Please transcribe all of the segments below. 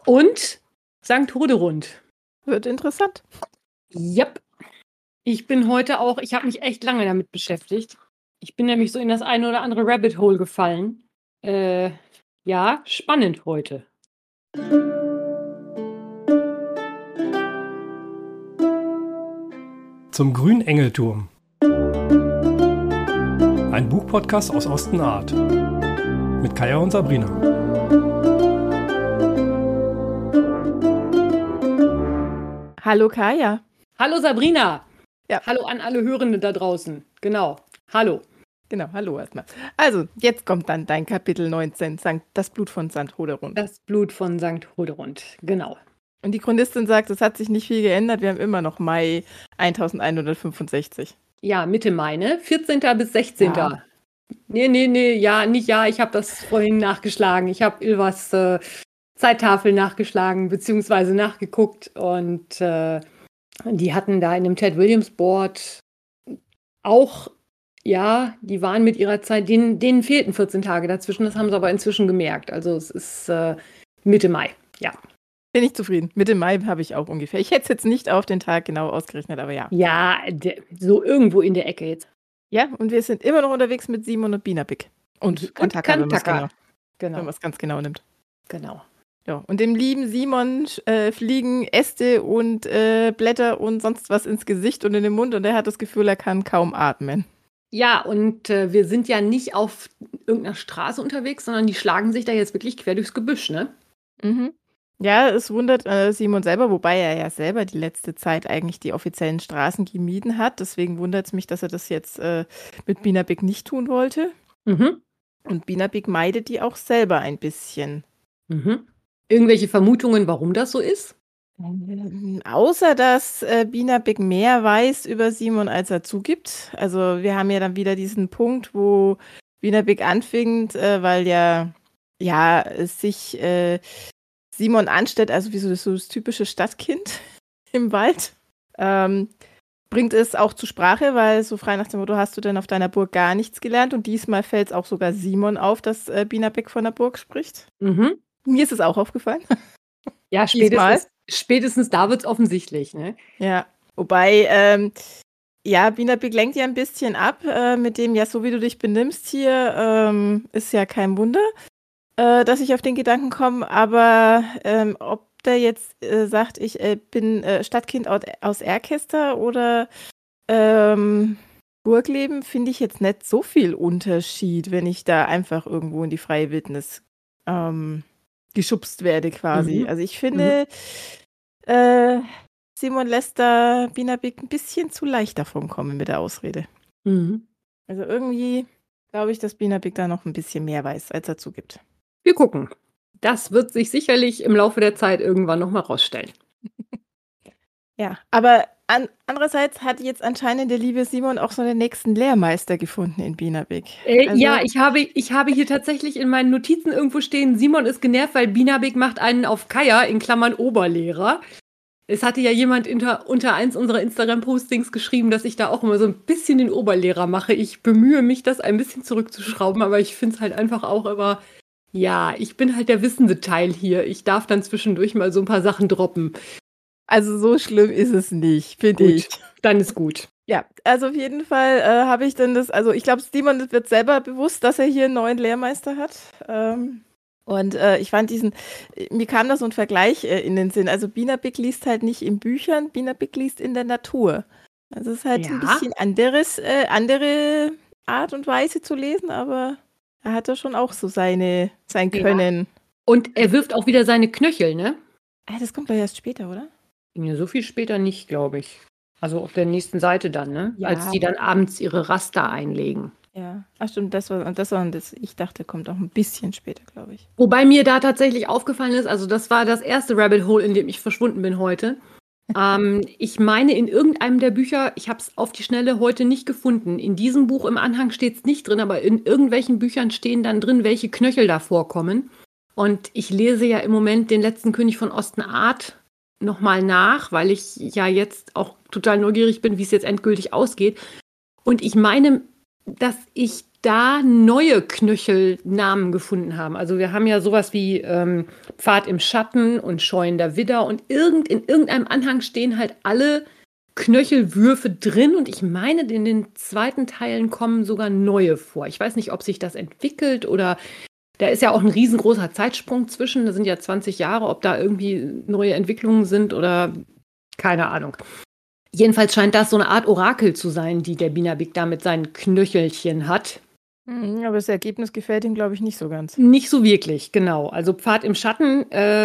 Und St. Hoderund. Wird interessant. Yep. Ich habe mich echt lange damit beschäftigt. Ich bin nämlich so in das eine oder andere Rabbit Hole gefallen. Ja, spannend heute. Zum Grünengelturm. Ein Buchpodcast aus Ostenart. Mit Kaya und Sabrina. Hallo Kaya. Hallo Sabrina. Ja. Hallo an alle Hörenden da draußen. Genau. Hallo. Genau, hallo erstmal. Also, jetzt kommt dann dein Kapitel 19, das Blut von St. Hoderund. Das Blut von St. Hoderund, genau. Und die Chronistin sagt, es hat sich nicht viel geändert, wir haben immer noch Mai 1165. Ja, Mitte Mai, ne? 14. bis 16. Ja. Nee, ja, nicht ja, ich habe das vorhin nachgeschlagen. Ich habe Ylvas Zeittafel nachgeschlagen, beziehungsweise nachgeguckt und die hatten da in dem Ted Williams Board auch, ja, die waren mit ihrer Zeit, denen fehlten 14 Tage dazwischen, das haben sie aber inzwischen gemerkt. Also es ist Mitte Mai, ja. Bin ich zufrieden. Mitte Mai habe ich auch ungefähr. Ich hätte es jetzt nicht auf den Tag genau ausgerechnet, aber ja. Ja, so irgendwo in der Ecke jetzt. Ja, und wir sind immer noch unterwegs mit Simon und Binabik. Und Kantaka, wenn man es ganz genau nimmt. Genau. Ja, und dem lieben Simon fliegen Äste und Blätter und sonst was ins Gesicht und in den Mund und er hat das Gefühl, er kann kaum atmen. Ja, und wir sind ja nicht auf irgendeiner Straße unterwegs, sondern die schlagen sich da jetzt wirklich quer durchs Gebüsch, ne? Mhm. Ja, es wundert Simon selber, wobei er ja selber die letzte Zeit eigentlich die offiziellen Straßen gemieden hat. Deswegen wundert es mich, dass er das jetzt mit Binabik nicht tun wollte. Mhm. Und Binabik meidet die auch selber ein bisschen. Mhm. Irgendwelche Vermutungen, warum das so ist? Außer, dass Binabik mehr weiß über Simon, als er zugibt. Also wir haben ja dann wieder diesen Punkt, wo Binabik anfängt, weil es sich Simon anstellt, also wie so das typische Stadtkind im Wald. Bringt es auch zur Sprache, weil so frei nach dem Motto, hast du denn auf deiner Burg gar nichts gelernt? Und diesmal fällt es auch sogar Simon auf, dass Binabik von der Burg spricht. Mhm. Mir ist es auch aufgefallen. Ja, spätestens da wird es offensichtlich, ne? Ja, wobei, Binabik lenkt ja ein bisschen ab mit dem, ja, so wie du dich benimmst hier, ist ja kein Wunder, dass ich auf den Gedanken komme, aber ob der jetzt sagt, ich bin Stadtkind aus Erkester oder Burgleben, finde ich jetzt nicht so viel Unterschied, wenn ich da einfach irgendwo in die freie Wildnis geschubst werde quasi. Also ich finde, Simon lässt da Binabik ein bisschen zu leicht davon kommen mit der Ausrede. Mhm. Also irgendwie glaube ich, dass Binabik da noch ein bisschen mehr weiß, als er zugibt. Wir gucken. Das wird sich sicherlich im Laufe der Zeit irgendwann nochmal rausstellen. Ja, aber andererseits hat jetzt anscheinend der liebe Simon auch so den nächsten Lehrmeister gefunden in Binabik. Ja, ich habe hier tatsächlich in meinen Notizen irgendwo stehen, Simon ist genervt, weil Binabik macht einen auf Kaya, in Klammern Oberlehrer. Es hatte ja jemand unter eins unserer Instagram-Postings geschrieben, dass ich da auch immer so ein bisschen den Oberlehrer mache. Ich bemühe mich, das ein bisschen zurückzuschrauben, aber ich finde es halt einfach auch immer, ja, ich bin halt der wissende Teil hier. Ich darf dann zwischendurch mal so ein paar Sachen droppen. Also so schlimm ist es nicht, finde ich. Dann ist gut. Ja, also auf jeden Fall habe ich dann ich glaube, Simon wird selber bewusst, dass er hier einen neuen Lehrmeister hat. Und ich fand mir kam da so ein Vergleich in den Sinn. Also Binabik liest halt nicht in Büchern, Binabik liest in der Natur. Also es ist halt ein bisschen andere Art und Weise zu lesen, aber er hat da schon auch so sein Können. Ja. Und er wirft auch wieder seine Knöchel, ne? Das kommt doch erst später, oder? Ja, so viel später nicht, glaube ich. Also auf der nächsten Seite dann, ne? Ja. Als die dann abends ihre Raster einlegen. Ja, ach stimmt, ich dachte, kommt auch ein bisschen später, glaube ich. Wobei mir da tatsächlich aufgefallen ist, also das war das erste Rabbit Hole, in dem ich verschwunden bin heute. Ich meine, in irgendeinem der Bücher, ich habe es auf die Schnelle heute nicht gefunden. In diesem Buch im Anhang steht es nicht drin, aber in irgendwelchen Büchern stehen dann drin, welche Knöchel da vorkommen. Und ich lese ja im Moment den letzten König von Ostenart nochmal nach, weil ich ja jetzt auch total neugierig bin, wie es jetzt endgültig ausgeht. Und ich meine, dass ich da neue Knöchelnamen gefunden haben. Also wir haben ja sowas wie Pfad im Schatten und Scheuender Widder und in irgendeinem Anhang stehen halt alle Knöchelwürfe drin und ich meine, in den zweiten Teilen kommen sogar neue vor. Ich weiß nicht, ob sich das entwickelt oder da ist ja auch ein riesengroßer Zeitsprung zwischen, da sind ja 20 Jahre, ob da irgendwie neue Entwicklungen sind oder keine Ahnung. Jedenfalls scheint das so eine Art Orakel zu sein, die der Binabik da mit seinen Knöchelchen hat. Aber das Ergebnis gefällt ihm, glaube ich, nicht so ganz. Nicht so wirklich, genau. Also Pfad im Schatten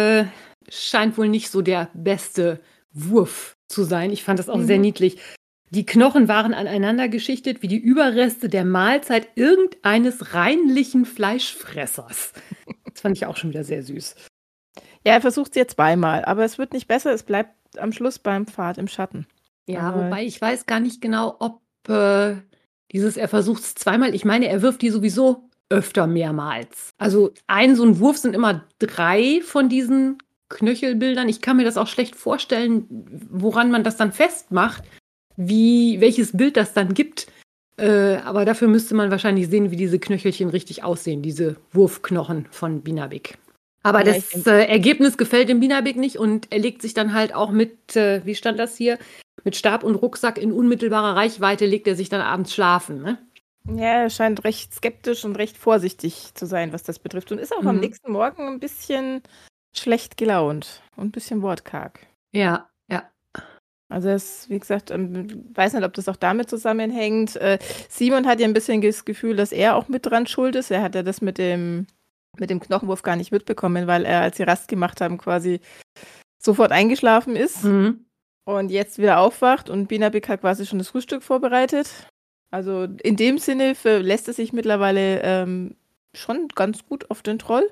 scheint wohl nicht so der beste Wurf zu sein. Ich fand das auch sehr niedlich. Die Knochen waren aneinander geschichtet wie die Überreste der Mahlzeit irgendeines reinlichen Fleischfressers. Das fand ich auch schon wieder sehr süß. Ja, er versucht es jetzt zweimal, aber es wird nicht besser. Es bleibt am Schluss beim Pfad im Schatten. Ja, Aber wobei ich weiß gar nicht genau, ob er versucht es zweimal. Ich meine, er wirft die sowieso öfter mehrmals. Also so ein Wurf sind immer 3 von diesen Knöchelbildern. Ich kann mir das auch schlecht vorstellen, woran man das dann festmacht, welches Bild das dann gibt. Aber dafür müsste man wahrscheinlich sehen, wie diese Knöchelchen richtig aussehen, diese Wurfknochen von Binabik. Aber Ja, das Ergebnis gefällt dem Binabik nicht und er legt sich dann halt auch mit, wie stand das hier, mit Stab und Rucksack in unmittelbarer Reichweite legt er sich dann abends schlafen, ne? ja, er scheint recht skeptisch und recht vorsichtig zu sein, was das betrifft. Und ist auch am nächsten Morgen ein bisschen schlecht gelaunt und ein bisschen wortkarg. Ja, ja. Also wie gesagt, weiß nicht, ob das auch damit zusammenhängt. Simon hat ja ein bisschen das Gefühl, dass er auch mit dran schuld ist. Er hat ja das mit dem Knochenwurf gar nicht mitbekommen, weil er, als sie Rast gemacht haben, quasi sofort eingeschlafen ist und jetzt wieder aufwacht und Binabik hat quasi schon das Frühstück vorbereitet. Also in dem Sinne verlässt er sich mittlerweile schon ganz gut auf den Troll,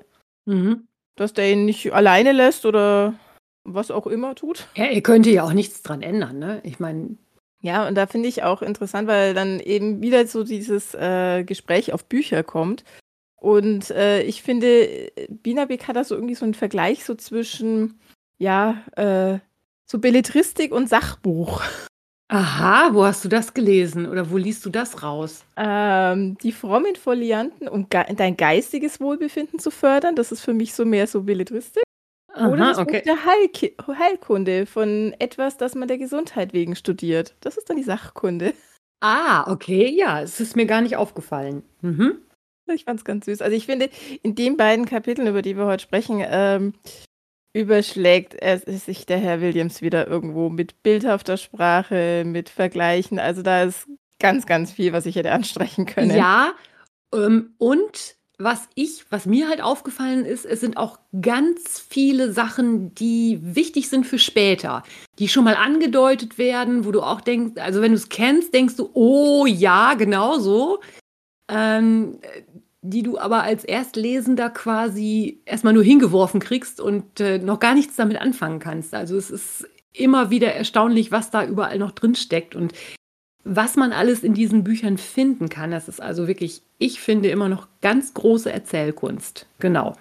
dass der ihn nicht alleine lässt oder was auch immer tut. Ja, er könnte ja auch nichts dran ändern, ne? Ich meine. Ja, und da finde ich auch interessant, weil dann eben wieder so dieses Gespräch auf Bücher kommt. Und ich finde, Binabik hat da so irgendwie so einen Vergleich so zwischen, so Belletristik und Sachbuch. Aha, wo hast du das gelesen? Oder wo liest du das raus? Die frommen Folianten, um dein geistiges Wohlbefinden zu fördern, das ist für mich so mehr so Belletristik. Oder das Buch der Heilkunde von etwas, das man der Gesundheit wegen studiert. Das ist dann die Sachkunde. Ah, okay, ja, es ist mir gar nicht aufgefallen. Ich fand es ganz süß. Also ich finde, in den beiden Kapiteln, über die wir heute sprechen, überschlägt sich der Herr Williams wieder irgendwo mit bildhafter Sprache, mit Vergleichen. Also da ist ganz, ganz viel, was ich hätte ansprechen können. Ja, und was mir halt aufgefallen ist, es sind auch ganz viele Sachen, die wichtig sind für später, die schon mal angedeutet werden, wo du auch denkst, also wenn du es kennst, denkst du, oh ja, genau so. Die du aber als Erstlesender quasi erstmal nur hingeworfen kriegst und noch gar nichts damit anfangen kannst. Also es ist immer wieder erstaunlich, was da überall noch drin steckt und was man alles in diesen Büchern finden kann. Das ist also wirklich, ich finde, immer noch ganz große Erzählkunst. Genau.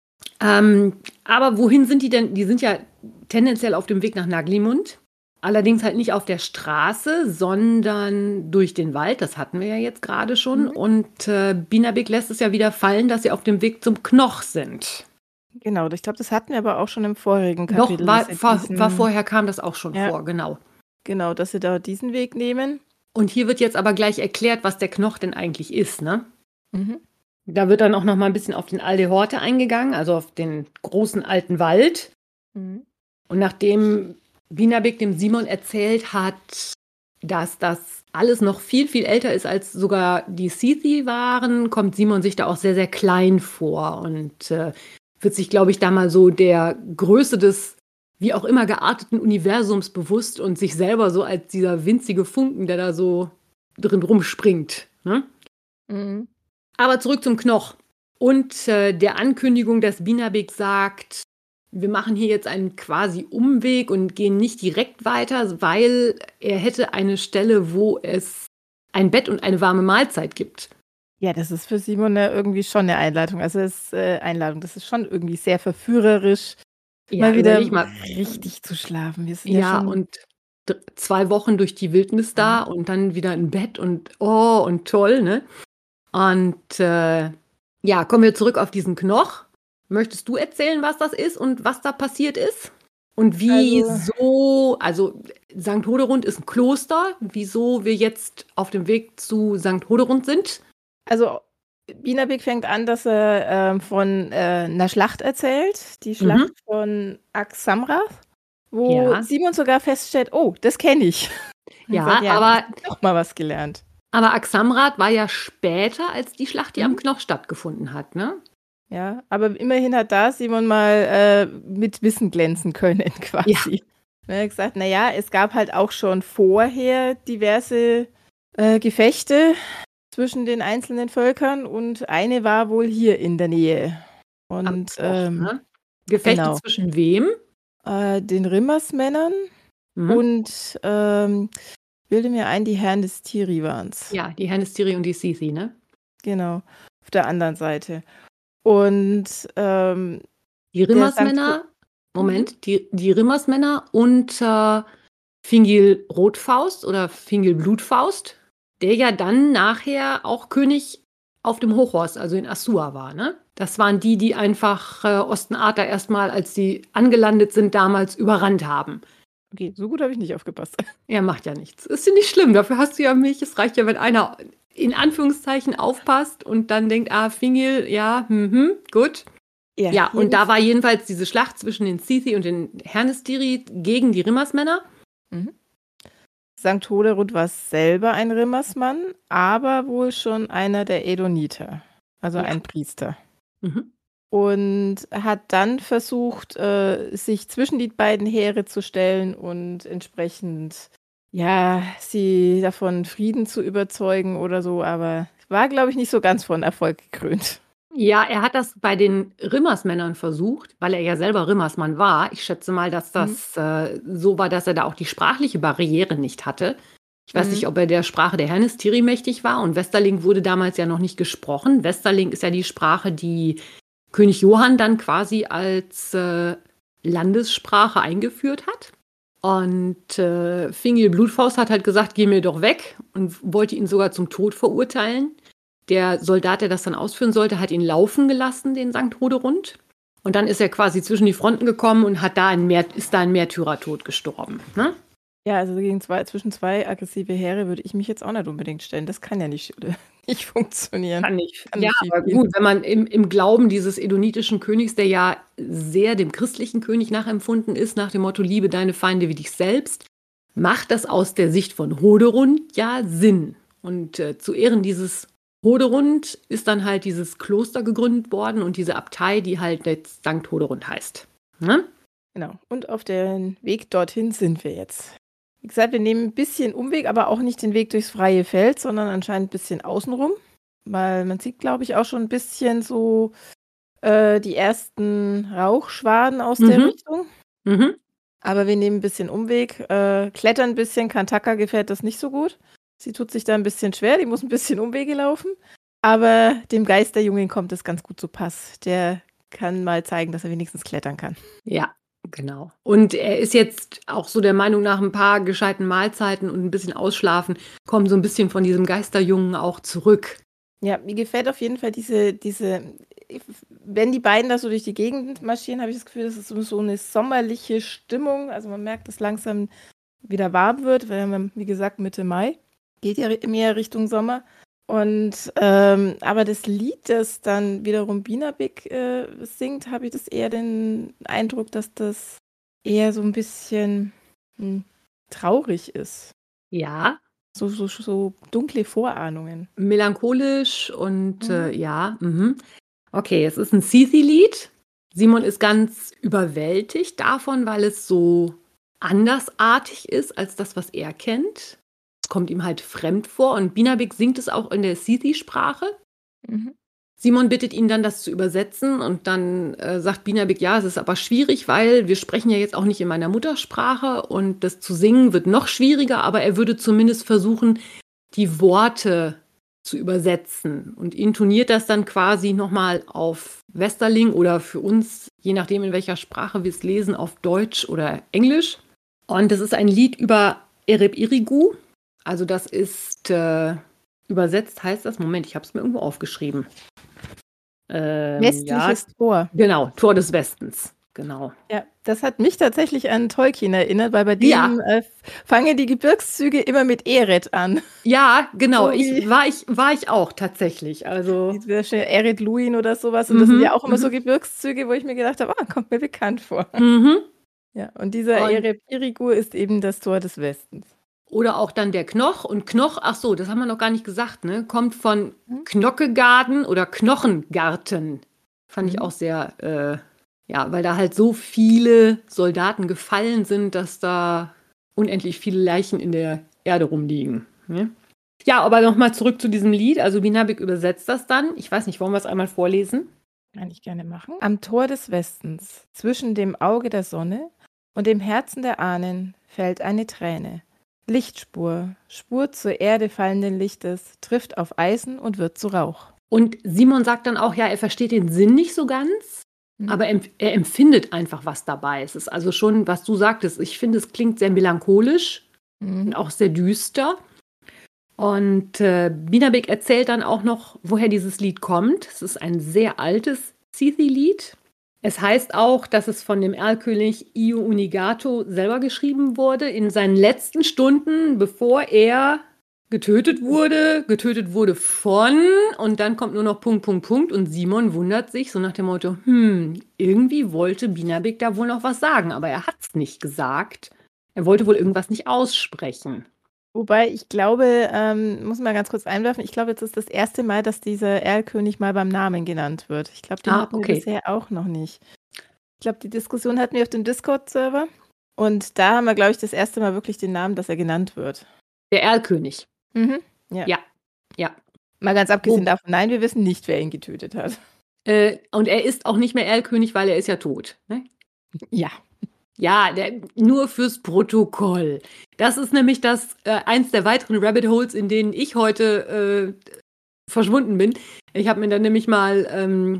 Aber wohin sind die denn? Die sind ja tendenziell auf dem Weg nach Naglimund. Allerdings halt nicht auf der Straße, sondern durch den Wald. Das hatten wir ja jetzt gerade schon. Und Binabik lässt es ja wieder fallen, dass sie auf dem Weg zum Knoch sind. Genau, ich glaube, das hatten wir aber auch schon im vorigen Kapitel. Vorher kam das auch schon vor, genau. Genau, dass sie da diesen Weg nehmen. Und hier wird jetzt aber gleich erklärt, was der Knoch denn eigentlich ist, ne? Da wird dann auch noch mal ein bisschen auf den Alde Horte eingegangen, also auf den großen alten Wald. Und nachdem Binabik dem Simon erzählt hat, dass das alles noch viel, viel älter ist, als sogar die Sethi waren, kommt Simon sich da auch sehr, sehr klein vor und wird sich, glaube ich, da mal so der Größe des wie auch immer gearteten Universums bewusst und sich selber so als dieser winzige Funken, der da so drin rumspringt. Ne? Aber zurück zum Knoch und der Ankündigung, dass Binabik sagt, wir machen hier jetzt einen quasi Umweg und gehen nicht direkt weiter, weil er hätte eine Stelle, wo es ein Bett und eine warme Mahlzeit gibt. Ja, das ist für Simon irgendwie schon eine Einleitung. Also das ist schon irgendwie sehr verführerisch, mal wieder richtig zu schlafen. Wir sind ja schon und 2 Wochen durch die Wildnis da und dann wieder ein Bett und oh, und toll, ne? Und ja, kommen wir zurück auf diesen Knoch. Möchtest du erzählen, was das ist und was da passiert ist? Und wieso, also St. Hoderund ist ein Kloster, wieso wir jetzt auf dem Weg zu St. Hoderund sind? Also Bienabik fängt an, dass er von einer Schlacht erzählt, die Schlacht von Axamrath, wo Simon sogar feststellt, oh, das kenne ich. Ja, sagt, aber doch mal was gelernt. Aber Axamrath war ja später als die Schlacht, die am Knoch stattgefunden hat, ne? Ja, aber immerhin hat da Simon mal mit Wissen glänzen können, quasi. Ja. Er hat gesagt, naja, es gab halt auch schon vorher diverse Gefechte zwischen den einzelnen Völkern und eine war wohl hier in der Nähe. Und Knoch, ne? Gefechte zwischen wem? Den Rimmersmännern und bilde mir ein, die Herren des Tiri waren es. Ja, die Herren des Tiri und die Sisi, ne? Genau, auf der anderen Seite. Und die Rimmersmänner, die Rimmersmänner und Fingil Rotfaust oder Fingil Blutfaust, der ja dann nachher auch König auf dem Hochhorst, also in Assur war, ne? Das waren die einfach Ostenarter erstmal, als sie angelandet sind, damals überrannt haben. Okay, so gut habe ich nicht aufgepasst. Ja, macht ja nichts. Ist ja nicht schlimm, dafür hast du ja mich. Es reicht ja, wenn einer in Anführungszeichen aufpasst und dann denkt, Fingil, ja, gut. Ja, und da war jedenfalls diese Schlacht zwischen den Sisi und den Hernestiri gegen die Rimmersmänner. St. Hoderud war selber ein Rimmersmann, aber wohl schon einer der Edoniter, also ein Priester. Und hat dann versucht, sich zwischen die beiden Heere zu stellen und entsprechend, sie davon Frieden zu überzeugen oder so, aber war, glaube ich, nicht so ganz von Erfolg gekrönt. Ja, er hat das bei den Rimmersmännern versucht, weil er ja selber Rimmersmann war. Ich schätze mal, dass das so war, dass er da auch die sprachliche Barriere nicht hatte. Ich weiß nicht, ob er der Sprache der Hernestiri mächtig war und Westerling wurde damals ja noch nicht gesprochen. Westerling ist ja die Sprache, die König Johann dann quasi als Landessprache eingeführt hat. Und Fingil Blutfaust hat halt gesagt, geh mir doch weg und wollte ihn sogar zum Tod verurteilen. Der Soldat, der das dann ausführen sollte, hat ihn laufen gelassen, den St. Hoderund. Und dann ist er quasi zwischen die Fronten gekommen und ist da ein Märtyrertod gestorben. Ne? Ja, also zwischen zwei aggressive Heere würde ich mich jetzt auch nicht unbedingt stellen. Das kann ja nicht funktionieren. Kann nicht. Ja, aber gut, wenn man im Glauben dieses edonitischen Königs, der ja sehr dem christlichen König nachempfunden ist, nach dem Motto, liebe deine Feinde wie dich selbst, macht das aus der Sicht von Hoderund ja Sinn. Und zu Ehren dieses Hoderund ist dann halt dieses Kloster gegründet worden und diese Abtei, die halt jetzt St. Hoderund heißt. Ne? Genau. Und auf dem Weg dorthin sind wir jetzt. Wie gesagt, wir nehmen ein bisschen Umweg, aber auch nicht den Weg durchs freie Feld, sondern anscheinend ein bisschen außenrum. Weil man sieht, glaube ich, auch schon ein bisschen so die ersten Rauchschwaden aus der Richtung. Aber wir nehmen ein bisschen Umweg, klettern ein bisschen. Kantaka gefällt das nicht so gut. Sie tut sich da ein bisschen schwer, die muss ein bisschen Umwege laufen. Aber dem Geisterjungen kommt es ganz gut zu Pass. Der kann mal zeigen, dass er wenigstens klettern kann. Ja, genau. Und er ist jetzt auch so der Meinung, nach ein paar gescheiten Mahlzeiten und ein bisschen Ausschlafen, kommen so ein bisschen von diesem Geisterjungen auch zurück. Ja, mir gefällt auf jeden Fall diese, wenn die beiden da so durch die Gegend marschieren, habe ich das Gefühl, das ist so eine sommerliche Stimmung. Also man merkt, dass langsam wieder warm wird, weil wir, wie gesagt, Mitte Mai. Geht ja mehr Richtung Sommer. Und aber das Lied, das dann wiederum Bienabik singt, habe ich das eher den Eindruck, dass das eher so ein bisschen traurig ist. Ja. So dunkle Vorahnungen. Melancholisch und ja. Okay, es ist ein Sisi-Lied. Simon ist ganz überwältigt davon, weil es so andersartig ist als das, was er kennt. Kommt ihm halt fremd vor und Bienabik singt es auch in der Sisi-Sprache. Simon bittet ihn dann, das zu übersetzen und dann sagt Bienabik, ja, es ist aber schwierig, weil wir sprechen ja jetzt auch nicht in meiner Muttersprache und das zu singen wird noch schwieriger, aber er würde zumindest versuchen, die Worte zu übersetzen und intoniert das dann quasi nochmal auf Westerling oder für uns, je nachdem in welcher Sprache wir es lesen, auf Deutsch oder Englisch. Und das ist ein Lied über Ereb Irigu. Also das ist Übersetzt heißt das, Moment, ich habe es mir irgendwo aufgeschrieben. Westliches Tor. Genau, Tor des Westens. Genau. Ja, das hat mich tatsächlich an Tolkien erinnert, weil bei dem fangen die Gebirgszüge immer mit Eret an. Ja, genau. So wie- War ich auch tatsächlich. Also, Eret Luin oder sowas. Und das sind ja auch immer so Gebirgszüge, wo ich mir gedacht habe, kommt mir bekannt vor. Ja, und dieser Und- Eret Irigur ist eben das Tor des Westens. Oder auch dann der Knoch. Und Knoch, ach so, das haben wir noch gar nicht gesagt, ne? Kommt von Knockegarten oder Knochengarten. Fand ich auch sehr, weil da halt so viele Soldaten gefallen sind, dass da unendlich viele Leichen in der Erde rumliegen. Ne? Ja, aber nochmal zurück zu diesem Lied. Also Binabik übersetzt das dann. Ich weiß nicht, wollen wir es einmal vorlesen? Kann ich gerne machen. Am Tor des Westens, zwischen dem Auge der Sonne und dem Herzen der Ahnen, fällt eine Träne. Lichtspur, Spur zur Erde fallenden Lichtes, trifft auf Eisen und wird zu Rauch. Und Simon sagt dann auch, ja, er versteht den Sinn nicht so ganz, aber er empfindet einfach was dabei. Es ist also schon, was du sagtest, ich finde, es klingt sehr melancholisch und auch sehr düster. Und Binabik erzählt dann auch noch, woher dieses Lied kommt. Es ist ein sehr altes Sithi-Lied. Es heißt auch, dass es von dem Erlkönig Iu-Unigato selber geschrieben wurde, in seinen letzten Stunden, bevor er getötet wurde von, und dann kommt nur noch Punkt. Und Simon wundert sich so nach dem Motto, irgendwie wollte Binabik da wohl noch was sagen, aber er hat es nicht gesagt. Er wollte wohl irgendwas nicht aussprechen. Wobei ich glaube, muss mal ganz kurz einwerfen, ich glaube, jetzt ist das erste Mal, dass dieser Erlkönig mal beim Namen genannt wird. Ich glaube, den hatten wir bisher auch noch nicht. Ich glaube, die Diskussion hatten wir auf dem Discord-Server und da haben wir, glaube ich, das erste Mal wirklich den Namen, dass er genannt wird. Der Erlkönig. Ja. Ja. Mal ganz abgesehen davon, nein, wir wissen nicht, wer ihn getötet hat. Und er ist auch nicht mehr Erlkönig, weil er ist ja tot. Ne? Ja. Ja, nur fürs Protokoll. Das ist nämlich eins der weiteren Rabbit Holes, in denen ich heute verschwunden bin. Ich habe mir dann nämlich mal einen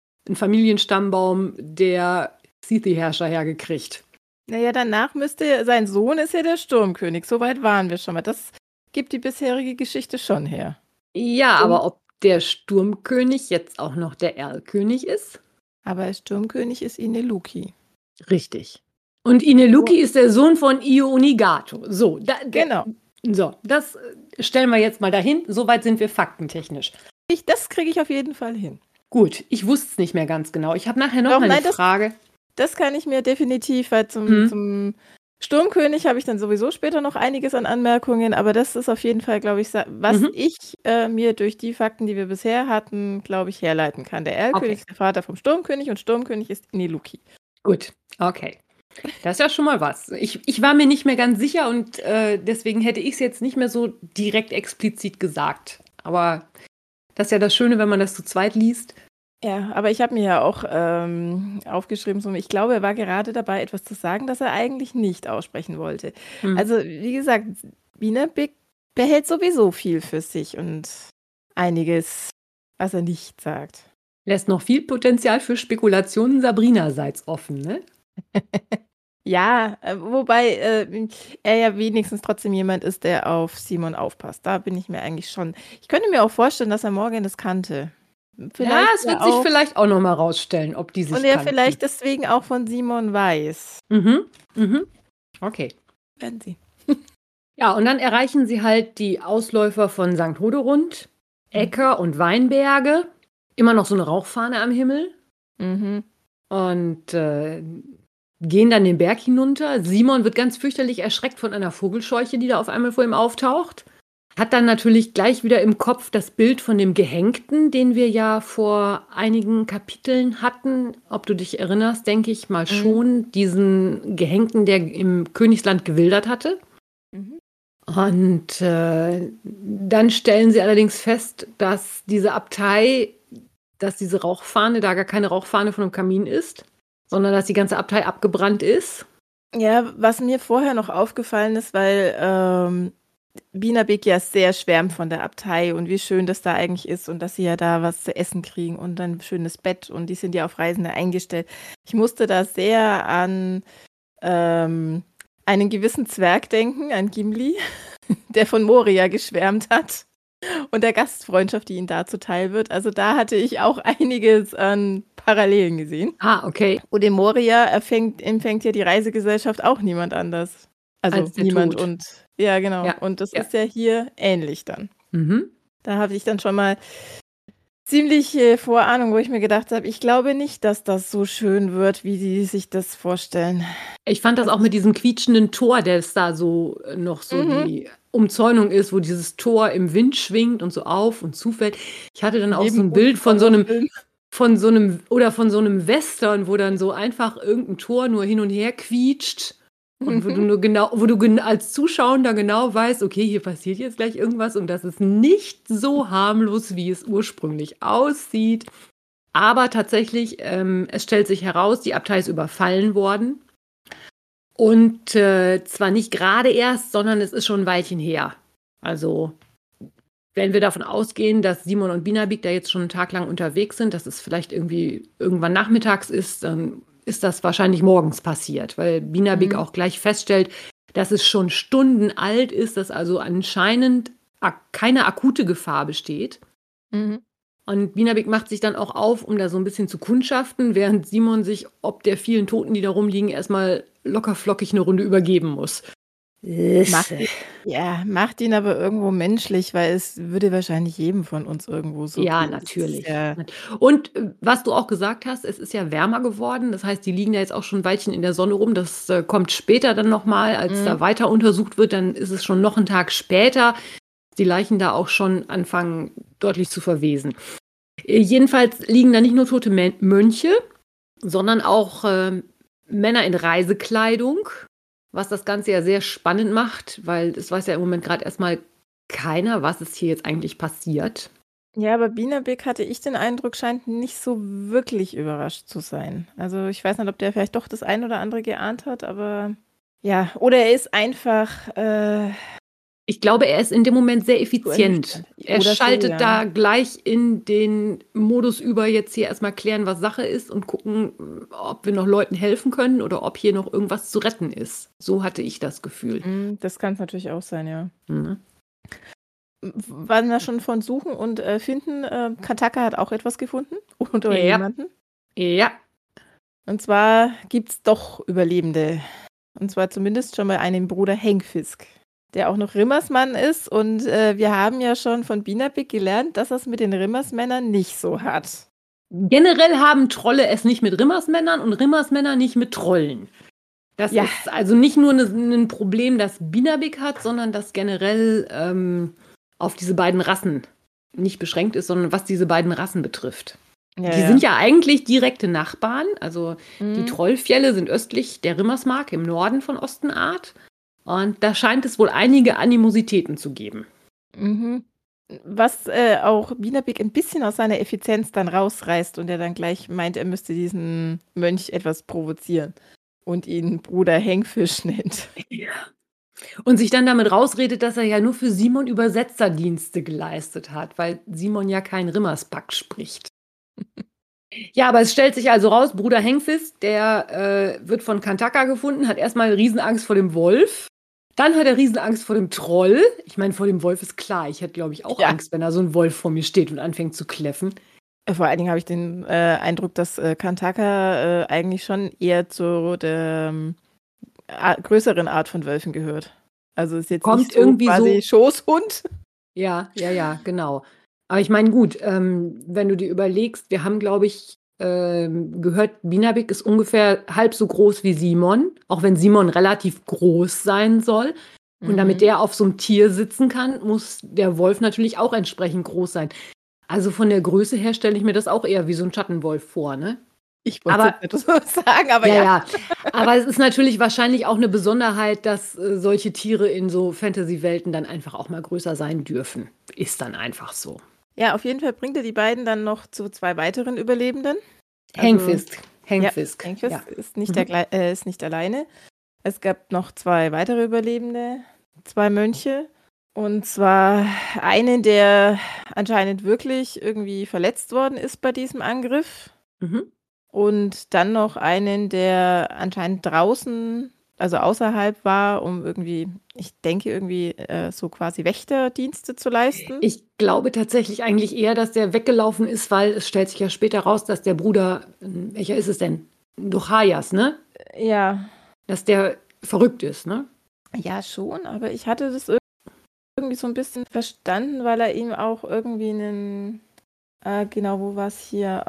Familienstammbaum der Sithi-Herrscher hergekriegt. Naja, danach sein Sohn ist ja der Sturmkönig. So weit waren wir schon mal. Das gibt die bisherige Geschichte schon her. Ja, aber ob der Sturmkönig jetzt auch noch der Erlkönig ist? Aber der Sturmkönig ist Ineluki. Richtig. Und Ineluki ist der Sohn von Iu-Unigato. So, genau. So, das stellen wir jetzt mal dahin. Soweit sind wir faktentechnisch. Das kriege ich auf jeden Fall hin. Gut, ich wusste es nicht mehr ganz genau. Ich habe nachher noch eine Frage. Das kann ich mir definitiv, weil zum Sturmkönig habe ich dann sowieso später noch einiges an Anmerkungen, aber das ist auf jeden Fall, glaube ich, was ich mir durch die Fakten, die wir bisher hatten, glaube ich, herleiten kann. Der Erlkönig ist der Vater vom Sturmkönig und Sturmkönig ist Ineluki. Gut, okay. Das ist ja schon mal was. Ich war mir nicht mehr ganz sicher und deswegen hätte ich es jetzt nicht mehr so direkt explizit gesagt. Aber das ist ja das Schöne, wenn man das zu zweit liest. Ja, aber ich habe mir ja auch aufgeschrieben, ich glaube, er war gerade dabei, etwas zu sagen, das er eigentlich nicht aussprechen wollte. Also, wie gesagt, Binabik behält sowieso viel für sich und einiges, was er nicht sagt. Lässt noch viel Potenzial für Spekulationen Sabrina-seits offen, ne? Ja, wobei er ja wenigstens trotzdem jemand ist, der auf Simon aufpasst. Da bin ich mir eigentlich schon. Ich könnte mir auch vorstellen, dass er Morgan das kannte. Ja, es wird sich vielleicht auch noch mal rausstellen, ob die sich kannten. Und er vielleicht deswegen auch von Simon weiß. Okay. Werden sie. Ja, und dann erreichen sie halt die Ausläufer von St. Hodorund, Äcker und Weinberge. Immer noch so eine Rauchfahne am Himmel. Und gehen dann den Berg hinunter. Simon wird ganz fürchterlich erschreckt von einer Vogelscheuche, die da auf einmal vor ihm auftaucht. Hat dann natürlich gleich wieder im Kopf das Bild von dem Gehängten, den wir ja vor einigen Kapiteln hatten. Ob du dich erinnerst, denke ich mal schon. Diesen Gehängten, der im Königsland gewildert hatte. Und dann stellen sie allerdings fest, dass diese Abtei, dass diese Rauchfahne da gar keine Rauchfahne von einem Kamin ist, sondern dass die ganze Abtei abgebrannt ist. Ja, was mir vorher noch aufgefallen ist, weil Binabik ja sehr schwärmt von der Abtei und wie schön das da eigentlich ist und dass sie ja da was zu essen kriegen und dann ein schönes Bett und die sind ja auf Reisende eingestellt. Ich musste da sehr an einen gewissen Zwerg denken, an Gimli, der von Moria geschwärmt hat. und der Gastfreundschaft, die ihnen da zuteil wird. Also da hatte ich auch einiges an Parallelen gesehen. Ah, okay. Und in Moria empfängt ja die Reisegesellschaft auch niemand anders. Also Als der niemand Tod. und ja, genau. Ja, Und das ja. ist ja hier ähnlich dann. Mhm. Da habe ich dann schon mal ziemlich Vorahnung, wo ich mir gedacht habe, ich glaube nicht, dass das so schön wird, wie die sich das vorstellen. Ich fand das Also auch mit diesem quietschenden Tor, das da so noch so die Umzäunung ist, wo dieses Tor im Wind schwingt und so auf und zufällt. Ich hatte dann auch so ein Bild von so einem Western, wo dann so einfach irgendein Tor nur hin und her quietscht. Und wo du als Zuschauer genau weißt, okay, hier passiert jetzt gleich irgendwas und das ist nicht so harmlos, wie es ursprünglich aussieht. Aber tatsächlich, es stellt sich heraus, die Abtei ist überfallen worden. Und zwar nicht gerade erst, sondern es ist schon ein Weilchen her. Also, wenn wir davon ausgehen, dass Simon und Binabik da jetzt schon einen Tag lang unterwegs sind, dass es vielleicht irgendwie irgendwann nachmittags ist, dann ist das wahrscheinlich morgens passiert, weil Binabik auch gleich feststellt, dass es schon Stunden alt ist, dass also anscheinend keine akute Gefahr besteht. Mhm. Und Binabik macht sich dann auch auf, um da so ein bisschen zu kundschaften, während Simon sich ob der vielen Toten, die da rumliegen, erstmal lockerflockig eine Runde übergeben muss. Macht ihn aber irgendwo menschlich, weil es würde wahrscheinlich jedem von uns irgendwo so Ja, gehen. Das natürlich. ist ja, Und was du auch gesagt hast, es ist ja wärmer geworden. Das heißt, die liegen da jetzt auch schon ein Weilchen in der Sonne rum. Das kommt später dann nochmal, als da weiter untersucht wird. Dann ist es schon noch einen Tag später. Die Leichen da auch schon anfangen, deutlich zu verwesen. Jedenfalls liegen da nicht nur tote Mönche, sondern auch Männer in Reisekleidung, was das Ganze ja sehr spannend macht, weil es weiß ja im Moment gerade erstmal keiner, was ist hier jetzt eigentlich passiert. ja, aber Binabik, hatte ich den Eindruck, scheint nicht so wirklich überrascht zu sein. Also ich weiß nicht, ob der vielleicht doch das ein oder andere geahnt hat, aber ja, oder er ist einfach Ich glaube, er ist in dem Moment sehr effizient. ernüchternd. Er Oder so, schaltet ja. da gleich in den Modus über, jetzt hier erstmal klären, was Sache ist und gucken, ob wir noch Leuten helfen können oder ob hier noch irgendwas zu retten ist. So hatte ich das Gefühl. Das kann es natürlich auch sein, ja. Mhm. Waren wir schon von Suchen und Finden? Kataka hat auch etwas gefunden. Oder Ja. jemanden. Ja, Und zwar gibt es doch Überlebende. Und zwar zumindest schon mal einen Bruder Hengfisk, der auch noch Rimmersmann ist. Und wir haben ja schon von Binabik gelernt, dass er es mit den Rimmersmännern nicht so hat. generell haben Trolle es nicht mit Rimmersmännern und Rimmersmänner nicht mit Trollen. Das Ja. ist also nicht nur ein Problem, das Binabik hat, sondern das generell auf diese beiden Rassen nicht beschränkt ist, sondern was diese beiden Rassen betrifft. Ja, Die sind ja eigentlich direkte Nachbarn. Also die Trollfjelle sind östlich der Rimmersmark im Norden von Ostenart. Und da scheint es wohl einige Animositäten zu geben. Mhm. Was auch Binabik ein bisschen aus seiner Effizienz dann rausreißt und er dann gleich meint, er müsste diesen Mönch etwas provozieren und ihn Bruder Hengfisch nennt. Ja. Und sich dann damit rausredet, dass er ja nur für Simon Übersetzerdienste geleistet hat, weil Simon ja kein Rimmersback spricht. Ja, aber es stellt sich also raus, Bruder Hengfisk, der wird von Kantaka gefunden, hat erstmal Riesenangst vor dem Wolf. Dann hat er Riesenangst vor dem Troll. Ich meine, vor dem Wolf ist klar. Ich hätte, glaube ich, auch Angst, wenn da so ein Wolf vor mir steht und anfängt zu kläffen. Vor allen Dingen habe ich den Eindruck, dass Kantaka eigentlich schon eher zu der größeren Art von Wölfen gehört. Also ist jetzt Kommt nicht so irgendwie quasi so- Schoßhund. Ja, genau. Aber ich meine, gut, wenn du dir überlegst, wir haben, glaube ich, gehört, Binabik ist ungefähr halb so groß wie Simon, auch wenn Simon relativ groß sein soll. Und damit der auf so einem Tier sitzen kann, muss der Wolf natürlich auch entsprechend groß sein. Also von der Größe her stelle ich mir das auch eher wie so ein Schattenwolf vor, ne? Ich wollte es nicht so sagen, aber Ja. Aber es ist natürlich wahrscheinlich auch eine Besonderheit, dass solche Tiere in so Fantasy-Welten dann einfach auch mal größer sein dürfen. Ist dann einfach so. Ja, auf jeden Fall bringt er die beiden dann noch zu 2 weiteren Überlebenden. Hengfisk. Hengfisk ist nicht alleine. Es gab noch 2 weitere Überlebende, 2 Mönche. Und zwar einen, der anscheinend wirklich irgendwie verletzt worden ist bei diesem Angriff. Mhm. Und dann noch einen, der anscheinend draußen also außerhalb war, um irgendwie, ich denke irgendwie so quasi Wächterdienste zu leisten. Ich glaube tatsächlich eigentlich eher, dass der weggelaufen ist, weil es stellt sich ja später raus, dass der Bruder, welcher ist es denn? Dochaias, ne? Ja, Dass der verrückt ist, ne? ja schon, aber ich hatte das irgendwie so ein bisschen verstanden, weil er ihm auch irgendwie genau, wo war es hier?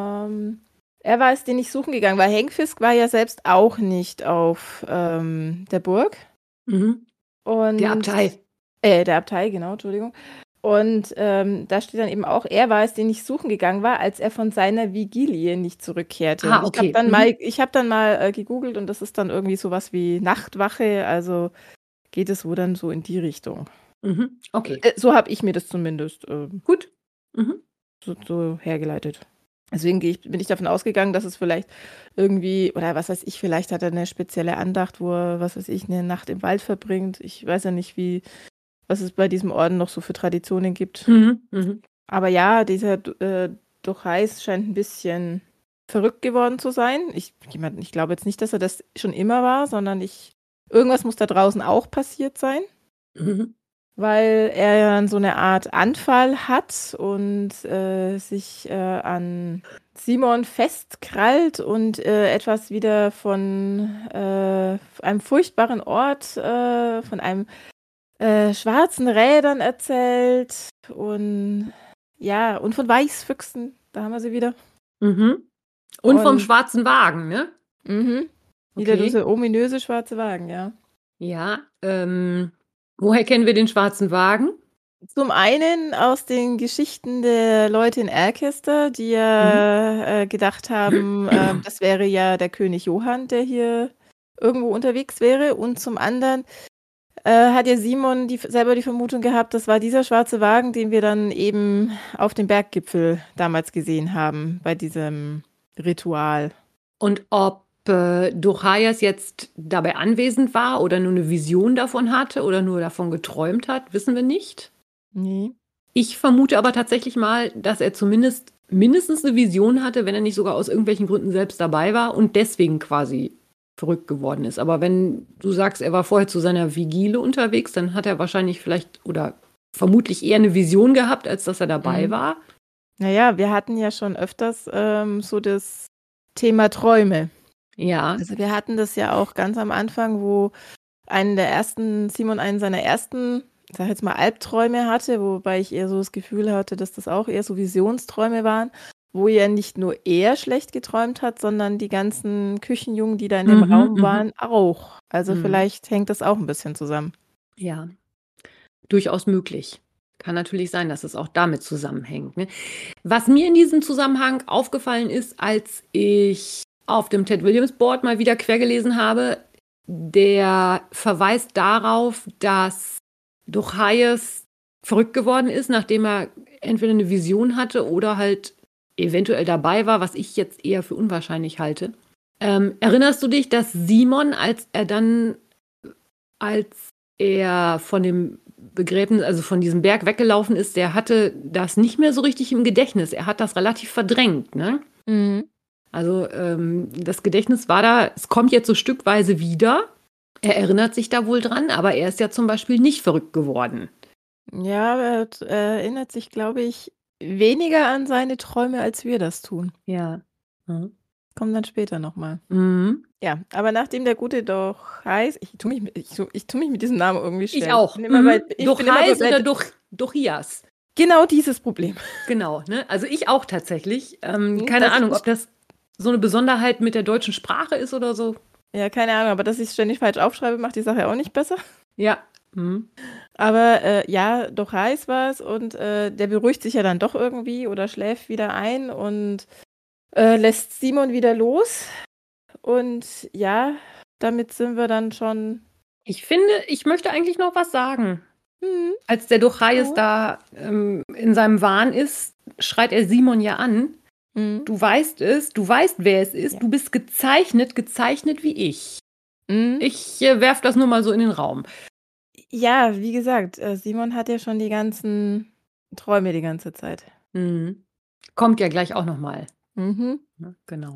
Er war es, den ich suchen gegangen, weil Hengfisk war ja selbst auch nicht auf der Burg. Mhm. Und Der Abtei. Der Abtei, genau, Entschuldigung. Und da steht dann eben auch, er war es, den ich suchen gegangen war, als er von seiner Vigilie nicht zurückkehrte. Ah, Und okay. ich habe dann mal gegoogelt und das ist dann irgendwie sowas wie Nachtwache, also geht es wohl dann so in die Richtung. Mhm. Okay. So habe ich mir das zumindest Gut. Mhm. so hergeleitet. Deswegen bin ich davon ausgegangen, dass es vielleicht irgendwie, oder was weiß ich, vielleicht hat er eine spezielle Andacht, wo er, was weiß ich, eine Nacht im Wald verbringt. Ich weiß ja nicht, was es bei diesem Orden noch so für Traditionen gibt. Mhm. Mhm. Aber ja, dieser Dochais scheint ein bisschen verrückt geworden zu sein. Ich glaube jetzt nicht, dass er das schon immer war, sondern irgendwas muss da draußen auch passiert sein. Mhm. Weil er ja dann so eine Art Anfall hat und sich an Simon festkrallt und etwas wieder von einem furchtbaren Ort, von einem schwarzen Rädern erzählt und ja, und von Weichsfüchsen, da haben wir sie wieder. Mhm. Und vom Und- schwarzen Wagen, ne? Mhm. Wieder Okay. dieser ominöse schwarze Wagen, ja. Ja. Woher kennen wir den schwarzen Wagen? Zum einen aus den Geschichten der Leute in Alcester, die ja gedacht haben, das wäre ja der König Johann, der hier irgendwo unterwegs wäre. Und zum anderen hat ja Simon selber die Vermutung gehabt, das war dieser schwarze Wagen, den wir dann eben auf dem Berggipfel damals gesehen haben, bei diesem Ritual. Und ob Dochaias jetzt dabei anwesend war oder nur eine Vision davon hatte oder nur davon geträumt hat, wissen wir nicht. Nee. Ich vermute aber tatsächlich mal, dass er zumindest mindestens eine Vision hatte, wenn er nicht sogar aus irgendwelchen Gründen selbst dabei war und deswegen quasi verrückt geworden ist. Aber wenn du sagst, er war vorher zu seiner Vigile unterwegs, dann hat er wahrscheinlich vielleicht oder vermutlich eher eine Vision gehabt, als dass er dabei war. Naja, wir hatten ja schon öfters so das Thema Träume. Ja. Also wir hatten das ja auch ganz am Anfang, wo Simon einen seiner ersten, ich sag jetzt mal, Albträume hatte, wobei ich eher so das Gefühl hatte, dass das auch eher so Visionsträume waren, wo ja nicht nur er schlecht geträumt hat, sondern die ganzen Küchenjungen, die da in dem Raum waren, auch. Also vielleicht hängt das auch ein bisschen zusammen. Ja, durchaus möglich. Kann natürlich sein, dass es auch damit zusammenhängt. Ne? Was mir in diesem Zusammenhang aufgefallen ist, als ich auf dem Ted Williams Board mal wieder quer gelesen habe, der verweist darauf, dass Dochaias verrückt geworden ist, nachdem er entweder eine Vision hatte oder halt eventuell dabei war, was ich jetzt eher für unwahrscheinlich halte. Erinnerst du dich, dass Simon, als er von dem Begräbnis, also von diesem Berg weggelaufen ist, der hatte das nicht mehr so richtig im Gedächtnis. Er hat das relativ verdrängt, ne? Mhm. Also das Gedächtnis war da, es kommt jetzt so stückweise wieder. Er erinnert sich da wohl dran, aber er ist ja zum Beispiel nicht verrückt geworden. Ja, er erinnert sich, glaube ich, weniger an seine Träume, als wir das tun. Ja. Mhm. Kommt dann später nochmal. Mhm. Ja, aber nachdem der Gute doch heißt, ich tu mich mit diesem Namen irgendwie schwer. Ich auch. Dochais oder Dochias? Genau dieses Problem. Genau, ne? Also ich auch tatsächlich. Keine dass Ahnung, ich- ob das so eine Besonderheit mit der deutschen Sprache ist oder so. Ja, keine Ahnung, aber dass ich es ständig falsch aufschreibe, macht die Sache auch nicht besser. Ja. Mhm. Aber ja, doch heiß war es und der beruhigt sich ja dann doch irgendwie oder schläft wieder ein und lässt Simon wieder los. Und ja, damit sind wir dann schon. Ich finde, ich möchte eigentlich noch was sagen. Hm, Als der Dochaias Oh. da in seinem Wahn ist, schreit er Simon ja an. hm, Du weißt es, du weißt, wer es ist. Ja. Du bist gezeichnet wie ich. hm. Ich werf das nur mal so in den Raum. Ja, wie gesagt, Simon hat ja schon die ganzen Träume die ganze Zeit. Mhm. Kommt ja gleich auch noch mal. Mhm. Ne? Genau.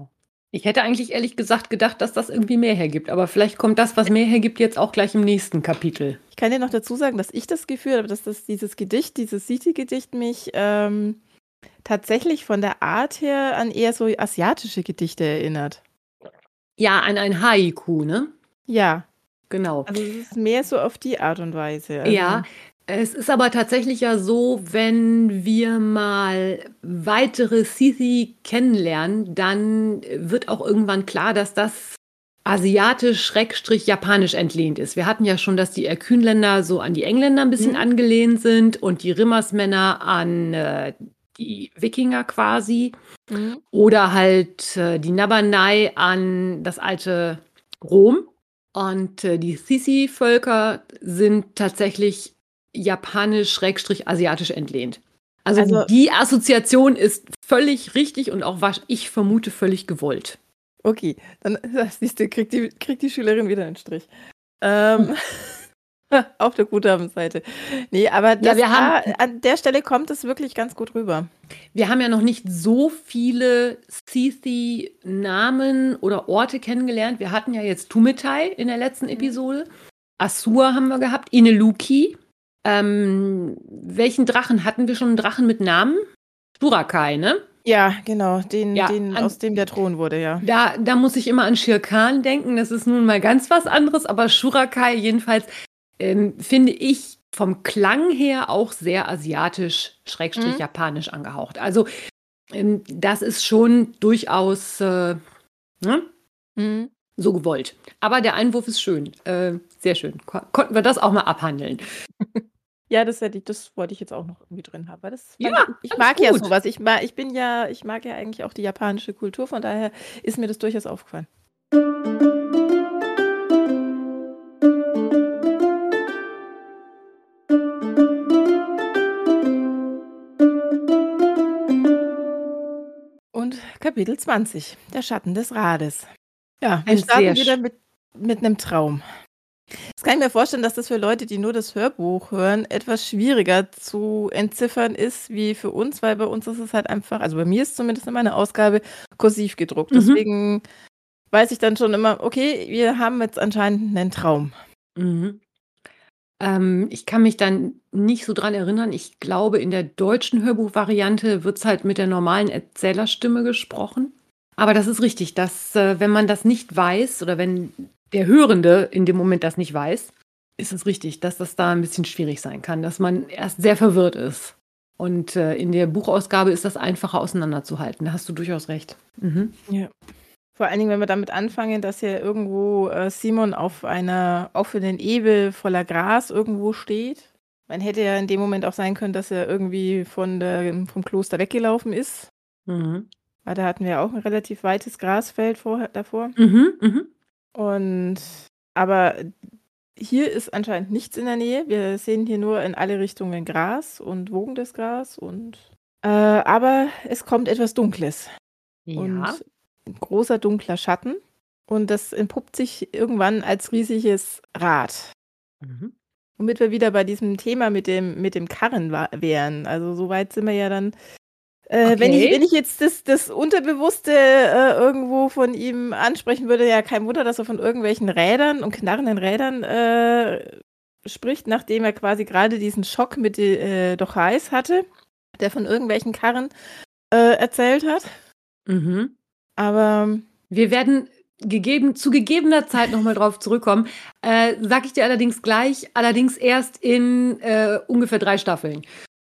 Ich hätte eigentlich ehrlich gesagt gedacht, dass das irgendwie mehr hergibt. Aber vielleicht kommt das, was mehr hergibt, jetzt auch gleich im nächsten Kapitel. Ich kann dir noch dazu sagen, dass ich das Gefühl habe, dass dieses Sisi-Gedicht mich tatsächlich von der Art her an eher so asiatische Gedichte erinnert. Ja, an ein Haiku, ne? Ja, Genau. also es ist mehr so auf die Art und Weise. Also, Ja, es ist aber tatsächlich ja so, wenn wir mal weitere Sisi kennenlernen, dann wird auch irgendwann klar, dass das asiatisch-japanisch entlehnt ist. Wir hatten ja schon, dass die Erkünländer so an die Engländer ein bisschen angelehnt sind und die Rimmersmänner an die Wikinger quasi. Oder halt die Nabernai an das alte Rom. Und die Sisi-Völker sind tatsächlich japanisch-asiatisch entlehnt. Also die Assoziation ist völlig richtig und auch, ich vermute, völlig gewollt. Okay, dann siehst du, kriegt die Schülerin wieder einen Strich. Auf der Guthabenseite. Nee, aber an der Stelle kommt es wirklich ganz gut rüber. Wir haben ja noch nicht so viele Sisi-Namen oder Orte kennengelernt. Wir hatten ja jetzt Tumetai in der letzten Episode. Assur haben wir gehabt, Ineluki. Welchen Drachen? Hatten wir schon einen Drachen mit Namen? Shurakai, ne? Ja, genau, aus dem der Thron wurde, ja. Da muss ich immer an Shere Khan denken. Das ist nun mal ganz was anderes, aber Shurakai jedenfalls finde ich vom Klang her auch sehr asiatisch-japanisch angehaucht. Also das ist schon durchaus so gewollt. Aber der Einwurf ist schön. Sehr schön. Konnten wir das auch mal abhandeln. Ja, das wollte ich jetzt auch noch irgendwie drin haben. Ich mag gut. ja sowas. Ich mag ja eigentlich auch die japanische Kultur, von daher ist mir das durchaus aufgefallen. Und Kapitel 20, der Schatten des Rades. Ja, wir starten wieder mit einem Traum. Das kann ich mir vorstellen, dass das für Leute, die nur das Hörbuch hören, etwas schwieriger zu entziffern ist, wie für uns, weil bei uns ist es halt einfach, also bei mir ist zumindest in meiner Ausgabe kursiv gedruckt. Deswegen weiß ich dann schon immer, okay, wir haben jetzt anscheinend einen Traum. Ich kann mich dann nicht so dran erinnern. Ich glaube, in der deutschen Hörbuchvariante wird es halt mit der normalen Erzählerstimme gesprochen. Aber das ist richtig, dass wenn man das nicht weiß oder wenn der Hörende in dem Moment das nicht weiß, ist es richtig, dass das da ein bisschen schwierig sein kann, dass man erst sehr verwirrt ist. Und in der Buchausgabe ist das einfacher auseinanderzuhalten. Da hast du durchaus recht. Ja. Vor allen Dingen, wenn wir damit anfangen, dass ja irgendwo Simon auf einer offenen Ebel voller Gras irgendwo steht. Man hätte ja in dem Moment auch sein können, dass er irgendwie vom Kloster weggelaufen ist. Weil da hatten wir auch ein relativ weites Grasfeld davor. Aber hier ist anscheinend nichts in der Nähe. Wir sehen hier nur in alle Richtungen Gras und wogendes Gras. Aber es kommt etwas Dunkles. Ja. Und ein großer dunkler Schatten. Und das entpuppt sich irgendwann als riesiges Rad. Womit wir wieder bei diesem Thema mit dem Karren wären. Also so weit sind wir ja dann. Okay. Wenn ich jetzt das Unterbewusste irgendwo von ihm ansprechen würde, ja, kein Wunder, dass er von irgendwelchen Rädern und knarrenden Rädern spricht, nachdem er quasi gerade diesen Schock mit doch heiß hatte, der von irgendwelchen Karren erzählt hat. Aber wir werden zu gegebener Zeit nochmal drauf zurückkommen. Sag ich dir allerdings erst in ungefähr 3 Staffeln.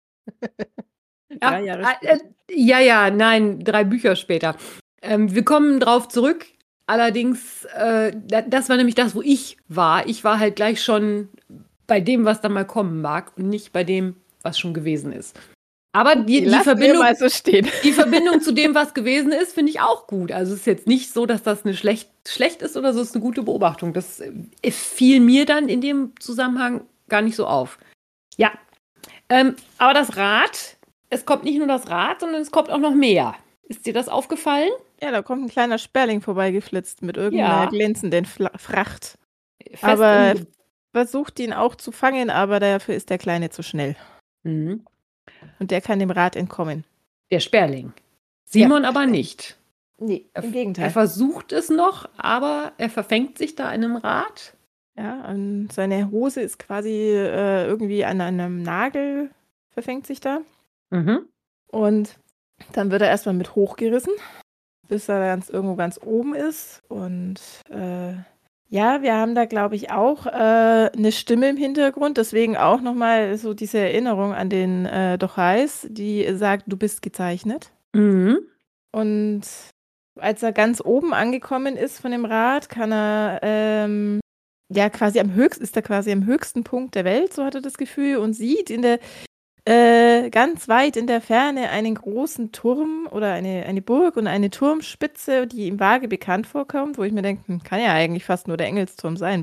3 Jahre später. Nein, 3 Bücher später. Wir kommen drauf zurück. Allerdings, das war nämlich das, wo ich war. Ich war halt gleich schon bei dem, was dann mal kommen mag und nicht bei dem, was schon gewesen ist. Aber die Verbindung, mal so stehen. Die Verbindung zu dem, was gewesen ist, finde ich auch gut. Also es ist jetzt nicht so, dass das schlecht ist oder so, es ist eine gute Beobachtung. Das fiel mir dann in dem Zusammenhang gar nicht so auf. Ja, aber das Rad, es kommt nicht nur das Rad, sondern es kommt auch noch mehr. Ist dir das aufgefallen? Ja, da kommt ein kleiner Sperling vorbeigeflitzt mit irgendeiner glänzenden Fracht. Aber er versucht ihn auch zu fangen, aber dafür ist der Kleine zu schnell. Und der kann dem Rad entkommen. Der Sperling. Simon aber nicht. Nee, im Er Gegenteil. versucht es noch, aber er verfängt sich da in einem Rad. Ja, und seine Hose ist quasi irgendwie an einem Nagel, verfängt sich da. Mhm. Und dann wird er erstmal mit hochgerissen, bis er irgendwo ganz oben ist. Und ja, wir haben da, glaube ich, auch eine Stimme im Hintergrund. Deswegen auch nochmal so diese Erinnerung an den Dochais, die sagt, du bist gezeichnet. Mhm. Und als er ganz oben angekommen ist von dem Rad, kann er ja quasi ist er quasi am höchsten Punkt der Welt, so hat er das Gefühl, und sieht ganz weit in der Ferne einen großen Turm oder eine Burg und eine Turmspitze, die ihm vage bekannt vorkommt, wo ich mir denke, kann ja eigentlich fast nur der Engelsturm sein.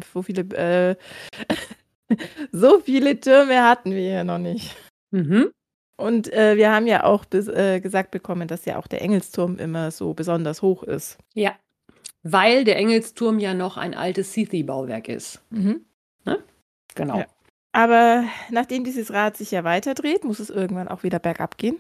So viele Türme hatten wir hier noch nicht. Mhm. Und wir haben ja auch gesagt bekommen, dass ja auch der Engelsturm immer so besonders hoch ist. Ja, weil der Engelsturm ja noch ein altes Sethi-Bauwerk ist. Mhm. Ne? Genau. Ja. Aber nachdem dieses Rad sich ja weiterdreht, muss es irgendwann auch wieder bergab gehen.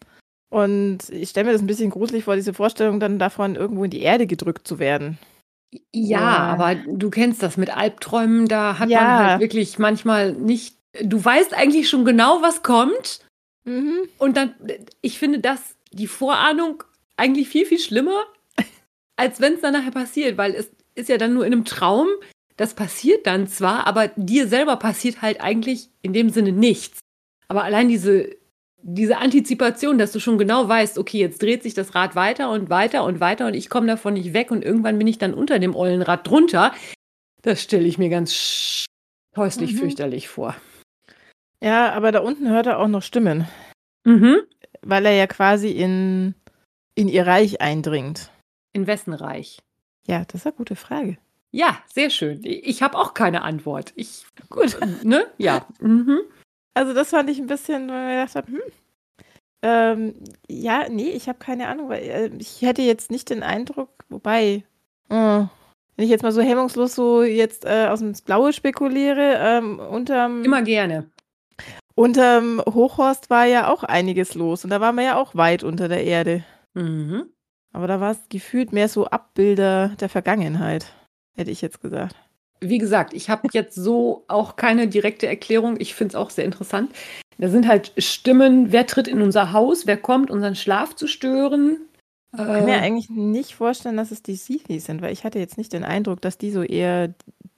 Und ich stelle mir das ein bisschen gruselig vor, diese Vorstellung dann davon, irgendwo in die Erde gedrückt zu werden. Ja, aber du kennst das mit Albträumen, da hat Ja. man halt wirklich manchmal nicht, du weißt eigentlich schon genau, was kommt. Mhm. Und dann, ich finde das, die Vorahnung eigentlich viel, viel schlimmer, als wenn es dann nachher passiert, weil es ist ja dann nur in einem Traum, das passiert dann zwar, aber dir selber passiert halt eigentlich in dem Sinne nichts. Aber allein diese Antizipation, dass du schon genau weißt, okay, jetzt dreht sich das Rad weiter und weiter und weiter und ich komme davon nicht weg und irgendwann bin ich dann unter dem Eulenrad drunter, das stelle ich mir ganz häuslich fürchterlich vor. Ja, aber da unten hört er auch noch Stimmen, Mhm. weil er ja quasi in ihr Reich eindringt. In wessen Reich? Ja, das ist eine gute Frage. Ja, sehr schön. Ich habe auch keine Antwort. Gut. Ne? Ja. Mhm. Also das fand ich ein bisschen, weil ich gedacht habe, ja, nee, ich habe keine Ahnung, weil ich hätte jetzt nicht den Eindruck, wobei, wenn ich jetzt mal so hemmungslos so jetzt aus dem Blaue spekuliere, Immer gerne. unterm Hochhorst war ja auch einiges los und da waren wir ja auch weit unter der Erde. Mhm. Aber da war es gefühlt mehr so Abbilder der Vergangenheit, hätte ich jetzt gesagt. Wie gesagt, ich habe jetzt so auch keine direkte Erklärung. Ich finde es auch sehr interessant. Da sind halt Stimmen, wer tritt in unser Haus, wer kommt, unseren Schlaf zu stören. Ich kann mir eigentlich nicht vorstellen, dass es die Sithis sind, weil ich hatte jetzt nicht den Eindruck, dass die so eher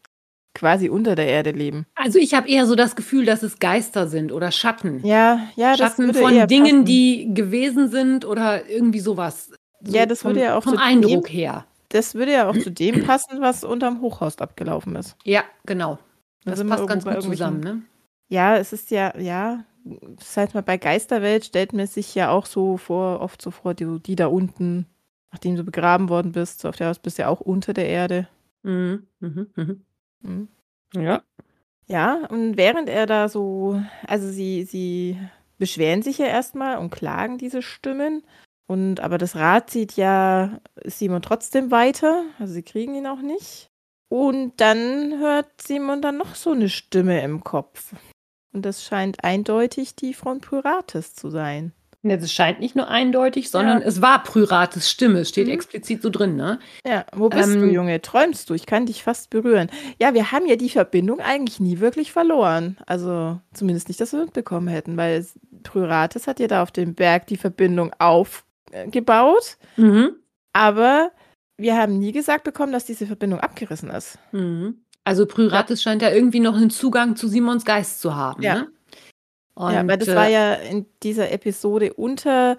quasi unter der Erde leben. Also ich habe eher so das Gefühl, dass es Geister sind oder Schatten. Ja, das Schatten würde von eher Dingen, passen. die gewesen sind oder irgendwie sowas. So Ja, das würde ja auch vom zu Eindruck her. Das würde ja auch zu dem passen, was unterm Hochhaus abgelaufen ist. Ja, genau. Da Das sind wir passt ganz irgendwo gut bei zusammen, ne? Ja, es ist ja, das heißt mal, bei Geisterwelt stellt man sich ja auch so vor, oft so vor, die da unten, nachdem du begraben worden bist, so auf der Haus bist du ja auch unter der Erde. Mhm. Mhm. Mhm. Mhm. Ja. Ja, und während er da so, also sie beschweren sich ja erstmal und klagen diese Stimmen. Aber das Rad zieht ja Simon trotzdem weiter, also sie kriegen ihn auch nicht. Und dann hört Simon dann noch so eine Stimme im Kopf. Und das scheint eindeutig die von Pyrates zu sein. Das scheint nicht nur eindeutig, sondern es war Pyrates Stimme. Es steht Mhm. explizit so drin, ne? Ja, wo bist du, Junge? Träumst du? Ich kann dich fast berühren. Ja, wir haben ja die Verbindung eigentlich nie wirklich verloren. Also zumindest nicht, dass wir mitbekommen hätten, weil Pyrates hat ja da auf dem Berg die Verbindung aufgebaut. Mhm. Aber wir haben nie gesagt bekommen, dass diese Verbindung abgerissen ist. Mhm. Also Pyrates scheint ja irgendwie noch einen Zugang zu Simons Geist zu haben, Ja. ne? Und, Ja, weil das war ja in dieser Episode unter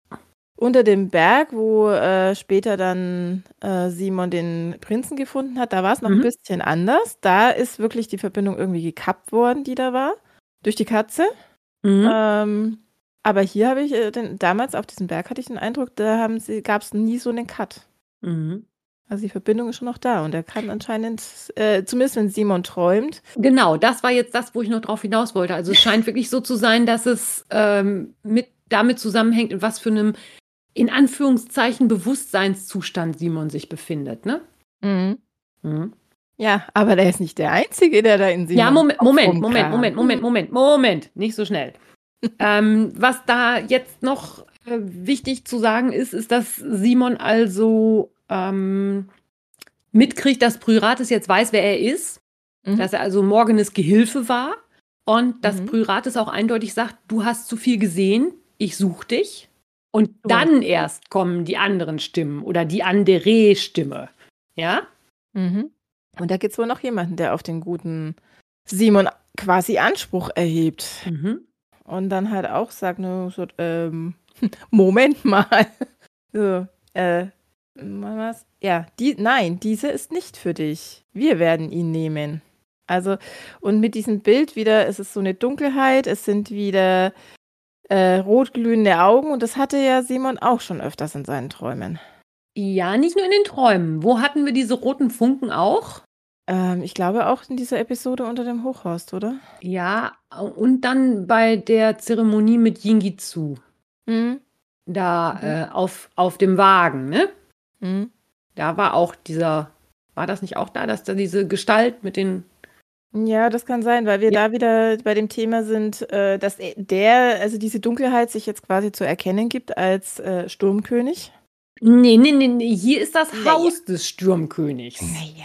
dem Berg, wo später dann Simon den Prinzen gefunden hat. Da war es noch ein bisschen anders. Da ist wirklich die Verbindung irgendwie gekappt worden, die da war, durch die Katze. Aber hier habe ich, damals auf diesem Berg hatte ich den Eindruck, da gab es nie so einen Cut. Mhm. Also die Verbindung ist schon noch da und er kann anscheinend, zumindest wenn Simon träumt. Genau, das war jetzt das, wo ich noch drauf hinaus wollte. Also es scheint wirklich so zu sein, dass es damit zusammenhängt, in was für einem, in Anführungszeichen, Bewusstseinszustand Simon sich befindet, ne? Mhm. Mhm. Ja, aber der ist nicht der Einzige, der da in Simon Ja, Moment, rumkramt. Moment, nicht so schnell. Was da jetzt noch wichtig zu sagen ist, dass Simon also mitkriegt, dass Pryrates jetzt weiß, wer er ist, dass er also Morgenes Gehilfe war und dass Pryrates auch eindeutig sagt, du hast zu viel gesehen, ich suche dich. Und dann erst kommen die anderen Stimmen oder die Andere-Stimme. Ja? Und da gibt es wohl noch jemanden, der auf den guten Simon quasi Anspruch erhebt. Und dann halt auch sagt, so, Moment mal. So, was? Ja, nein, diese ist nicht für dich. Wir werden ihn nehmen. Also, und mit diesem Bild wieder, es ist so eine Dunkelheit, es sind wieder rotglühende Augen und das hatte ja Simon auch schon öfters in seinen Träumen. Ja, nicht nur in den Träumen. Wo hatten wir diese roten Funken auch? Ich glaube auch in dieser Episode unter dem Hochhaus, oder? Ja, und dann bei der Zeremonie mit Jingizu. Da auf dem Wagen, ne? Da war auch war das nicht auch da, dass da diese Gestalt mit den... Ja, das kann sein, weil wir da wieder bei dem Thema sind, dass also diese Dunkelheit sich jetzt quasi zu erkennen gibt als Sturmkönig. Nee. Hier ist das Haus des Sturmkönigs.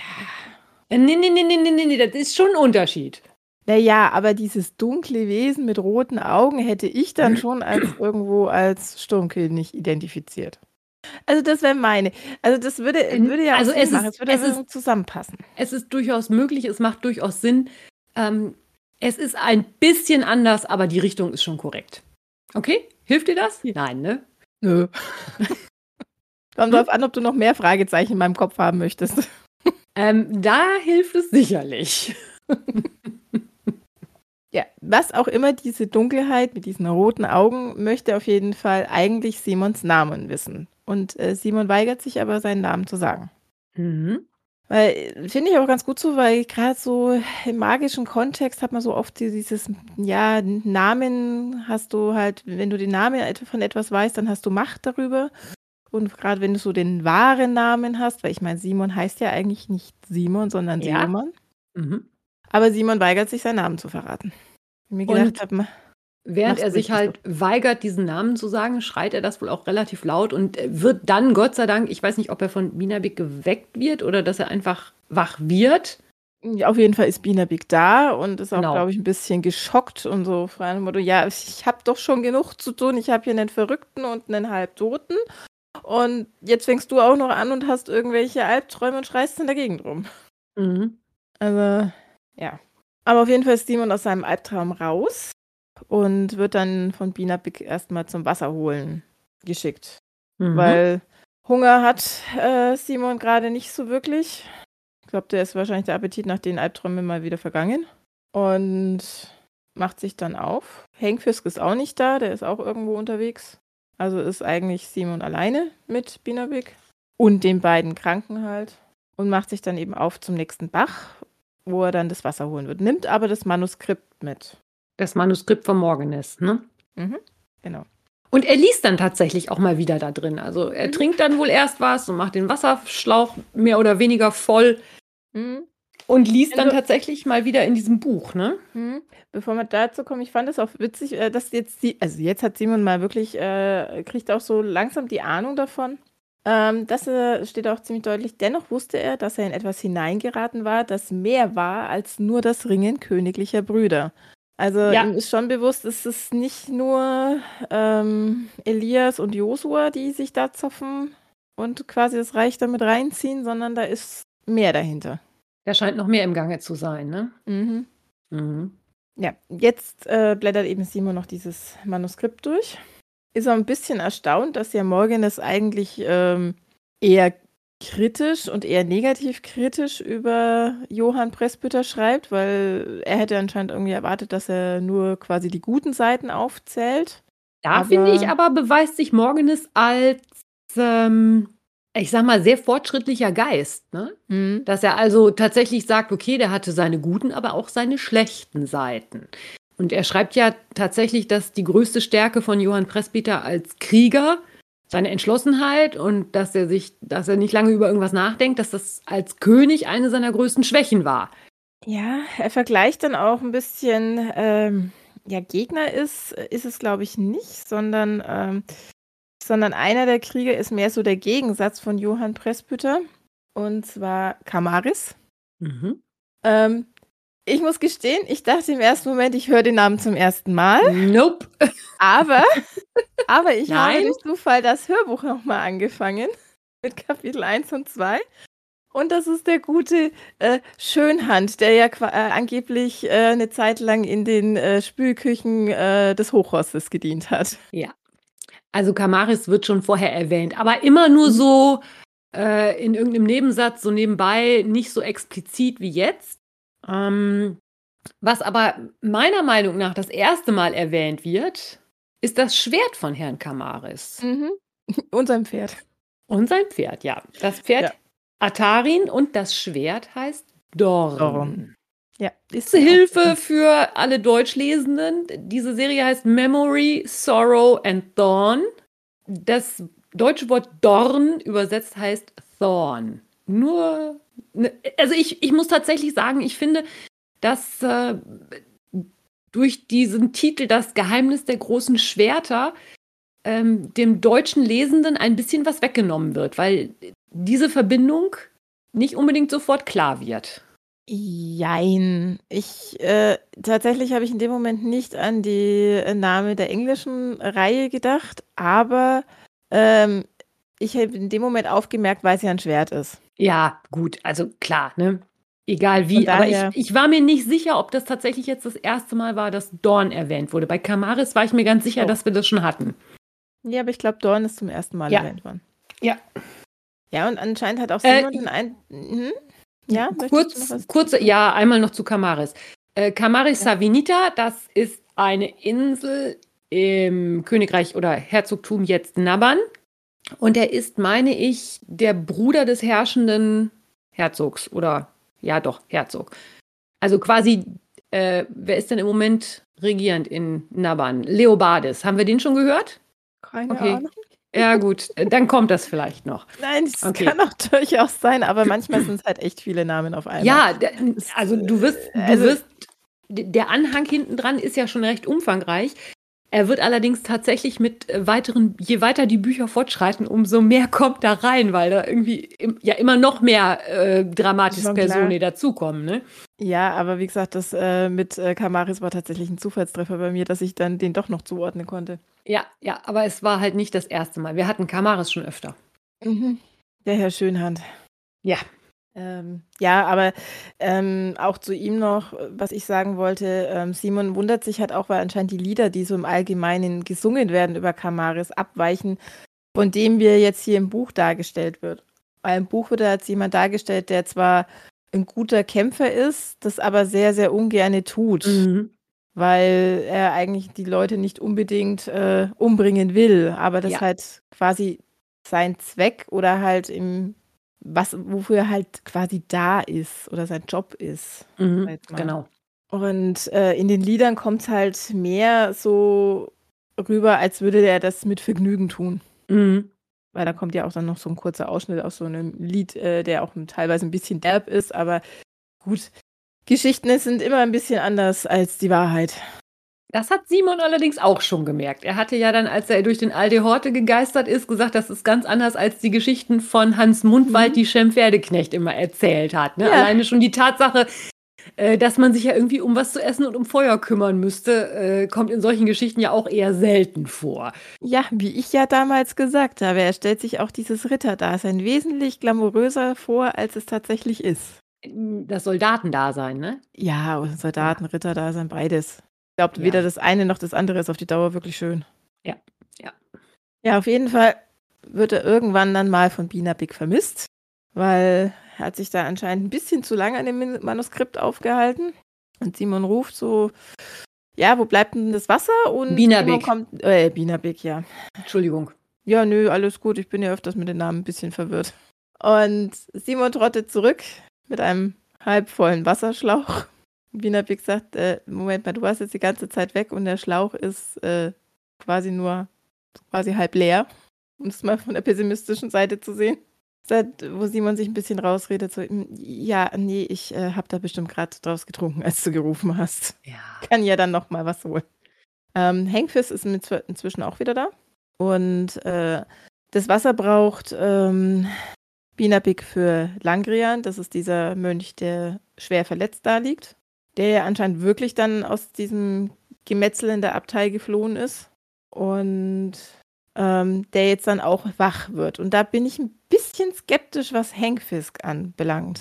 Nee, das ist schon ein Unterschied. Naja, aber dieses dunkle Wesen mit roten Augen hätte ich dann schon irgendwo als Sturmkönig identifiziert. Also das wäre meine. Also das würde ja auch Sinn machen. Es würde zusammenpassen. Es ist durchaus möglich, es macht durchaus Sinn. Es ist ein bisschen anders, aber die Richtung ist schon korrekt. Okay? Hilft dir das? Nein, ne? Nö. Kommt drauf an, ob du noch mehr Fragezeichen in meinem Kopf haben möchtest. Da hilft es sicherlich. Ja, was auch immer diese Dunkelheit mit diesen roten Augen möchte auf jeden Fall eigentlich Simons Namen wissen. Und Simon weigert sich aber, seinen Namen zu sagen. Weil, finde ich auch ganz gut so, weil gerade so im magischen Kontext hat man so oft dieses, Namen hast du halt, wenn du den Namen von etwas weißt, dann hast du Macht darüber. Und gerade wenn du so den wahren Namen hast, weil ich meine, Simon heißt ja eigentlich nicht Simon, sondern Simon. Aber Simon weigert sich, seinen Namen zu verraten. Mir gedacht habe, während er sich halt weigert, diesen Namen zu sagen, schreit er das wohl auch relativ laut und wird dann, Gott sei Dank, ich weiß nicht, ob er von Binabik geweckt wird oder dass er einfach wach wird. Auf jeden Fall ist Binabik da und ist auch, glaube ich, ein bisschen geschockt und so frei nach dem Motto, ja, ich habe doch schon genug zu tun, ich habe hier einen Verrückten und einen Halbtoten und jetzt fängst du auch noch an und hast irgendwelche Albträume und schreist in der Gegend rum. Also, ja. Aber auf jeden Fall ist Simon aus seinem Albtraum raus und wird dann von Binabik erstmal zum Wasser holen geschickt. Weil Hunger hat Simon gerade nicht so wirklich. Ich glaube, der ist wahrscheinlich der Appetit nach den Albträumen mal wieder vergangen. Und macht sich dann auf. Hengfisk ist auch nicht da, der ist auch irgendwo unterwegs. Also ist eigentlich Simon alleine mit Binabik und den beiden Kranken halt. Und macht sich dann eben auf zum nächsten Bach, wo er dann das Wasser holen wird. Nimmt aber das Manuskript mit. Das Manuskript von Morgenes, ne? Genau. Und er liest dann tatsächlich auch mal wieder da drin. Also er trinkt dann wohl erst was und macht den Wasserschlauch mehr oder weniger voll und liest dann tatsächlich mal wieder in diesem Buch, ne? Bevor wir dazu kommen, ich fand es auch witzig, dass jetzt hat Simon mal wirklich, kriegt auch so langsam die Ahnung davon. Das steht auch ziemlich deutlich. Dennoch wusste er, dass er in etwas hineingeraten war, das mehr war als nur das Ringen königlicher Brüder. Also ihm ist schon bewusst, es ist nicht nur Elias und Josua, die sich da zoffen und quasi das Reich damit reinziehen, sondern da ist mehr dahinter. Da scheint noch mehr im Gange zu sein, ne? Ja, jetzt blättert eben Simon noch dieses Manuskript durch. Ist auch ein bisschen erstaunt, dass ja Morgenes eigentlich eher kritisch und eher negativ kritisch über Johann Presbyter schreibt, weil er hätte anscheinend irgendwie erwartet, dass er nur quasi die guten Seiten aufzählt. Da finde ich aber, beweist sich Morgenes als, ich sag mal, sehr fortschrittlicher Geist, ne? Dass er also tatsächlich sagt, okay, der hatte seine guten, aber auch seine schlechten Seiten. Und er schreibt ja tatsächlich, dass die größte Stärke von Johann Presbyter als Krieger seine Entschlossenheit und dass er nicht lange über irgendwas nachdenkt, dass das als König eine seiner größten Schwächen war. Ja, er vergleicht dann auch ein bisschen, Gegner ist es, glaube ich, nicht, sondern sondern einer der Krieger ist mehr so der Gegensatz von Johann Presbyter, und zwar Kamaris. Mhm. Ich muss gestehen, ich dachte im ersten Moment, ich höre den Namen zum ersten Mal, Nope. aber ich habe Nein? durch Zufall das Hörbuch nochmal angefangen mit Kapitel 1 und 2. Und das ist der gute Schönhand, der ja angeblich eine Zeit lang in den Spülküchen des Hochrostes gedient hat. Ja. Also Kamaris wird schon vorher erwähnt, aber immer nur so in irgendeinem Nebensatz, so nebenbei, nicht so explizit wie jetzt. Was aber meiner Meinung nach das erste Mal erwähnt wird, ist das Schwert von Herrn Kamaris. Und sein Pferd. Und sein Pferd, ja. Das Pferd Ja. Atarin und das Schwert heißt Dorn. Dorn. Ja, ist Kurze Hilfe für alle Deutschlesenden. Diese Serie heißt Memory, Sorrow and Thorn. Das deutsche Wort Dorn übersetzt heißt Thorn. Also ich muss tatsächlich sagen, ich finde, dass durch diesen Titel Das Geheimnis der großen Schwerter dem deutschen Lesenden ein bisschen was weggenommen wird, weil diese Verbindung nicht unbedingt sofort klar wird. Jein. Tatsächlich habe ich in dem Moment nicht an die Name der englischen Reihe gedacht, aber ich habe in dem Moment aufgemerkt, weil es ja ein Schwert ist. Ja, gut, also klar, ne? Egal wie, Von daher- aber ich war mir nicht sicher, ob das tatsächlich jetzt das erste Mal war, dass Dorn erwähnt wurde. Bei Kamaris war ich mir ganz sicher, Oh. dass wir das schon hatten. Ja, aber ich glaube, Dorn ist zum ersten Mal Ja. erwähnt worden. Ja. Ja, und anscheinend hat auch Simon den einen. Ja, möchtest du noch was? Einmal noch zu Kamaris. Kamaris Savinita, das ist eine Insel im Königreich oder Herzogtum jetzt Naban. Und er ist, meine ich, der Bruder des herrschenden Herzogs oder, ja doch, Herzog. Also quasi, wer ist denn im Moment regierend in Naban? Leobardes. Haben wir den schon gehört? Keine Okay. Ahnung. Ja gut, dann kommt das vielleicht noch. Nein, das Okay. kann auch durchaus sein, aber manchmal sind es halt echt viele Namen auf einmal. Ja, also du wirst, der Anhang hinten dran ist ja schon recht umfangreich. Er wird allerdings tatsächlich mit je weiter die Bücher fortschreiten, umso mehr kommt da rein, weil da irgendwie immer noch mehr dramatische Schon klar. Personen dazukommen, ne? Ja, aber wie gesagt, das mit Kamaris war tatsächlich ein Zufallstreffer bei mir, dass ich dann den doch noch zuordnen konnte. Ja, aber es war halt nicht das erste Mal. Wir hatten Kamaris schon öfter. Der Herr Schönhand. Ja. Ja, aber auch zu ihm noch, was ich sagen wollte, Simon wundert sich halt auch, weil anscheinend die Lieder, die so im Allgemeinen gesungen werden über Kamaris, abweichen von dem, wie er jetzt hier im Buch dargestellt wird. Weil im Buch wird er als jemand dargestellt, der zwar ein guter Kämpfer ist, das aber sehr, sehr ungerne tut, weil er eigentlich die Leute nicht unbedingt umbringen will, aber das halt quasi sein Zweck oder halt wofür er halt quasi da ist oder sein Job ist. Genau. Und in den Liedern kommt es halt mehr so rüber, als würde er das mit Vergnügen tun. Weil da kommt ja auch dann noch so ein kurzer Ausschnitt aus so einem Lied, der auch teilweise ein bisschen derb ist, aber gut, Geschichten sind immer ein bisschen anders als die Wahrheit. Das hat Simon allerdings auch schon gemerkt. Er hatte ja dann, als er durch den Alde Horte gegeistert ist, gesagt, das ist ganz anders als die Geschichten von Hans Mundwald, die Schem Pferdeknecht immer erzählt hat. Ne? Ja. Alleine schon die Tatsache, dass man sich ja irgendwie um was zu essen und um Feuer kümmern müsste, kommt in solchen Geschichten ja auch eher selten vor. Ja, wie ich ja damals gesagt habe, er stellt sich auch dieses Ritterdasein wesentlich glamouröser vor, als es tatsächlich ist. Das Soldatendasein, ne? Ja, Soldaten, Ritterdasein, beides. Ich glaube, weder das eine noch das andere ist auf die Dauer wirklich schön. Ja. Ja, auf jeden Fall wird er irgendwann dann mal von Binabik vermisst, weil er hat sich da anscheinend ein bisschen zu lange an dem Manuskript aufgehalten. Und Simon ruft so, ja, wo bleibt denn das Wasser? Und Binabik. Binabik, ja. Entschuldigung. Ja, nö, alles gut, ich bin ja öfters mit den Namen ein bisschen verwirrt. Und Simon trottet zurück mit einem halbvollen Wasserschlauch. Binabik sagt, Moment mal, du warst jetzt die ganze Zeit weg und der Schlauch ist quasi halb leer, um es mal von der pessimistischen Seite zu sehen. Wo Simon sich ein bisschen rausredet, so, ja, nee, ich habe da bestimmt gerade draus getrunken, als du gerufen hast. Ja. Kann ja dann noch mal was holen. Hengfist ist inzwischen auch wieder da. Und das Wasser braucht Binabik für Langrian. Das ist dieser Mönch, der schwer verletzt da liegt. Der ja anscheinend wirklich dann aus diesem Gemetzel in der Abtei geflohen ist. Und der jetzt dann auch wach wird. Und da bin ich ein bisschen skeptisch, was Hengfisk anbelangt.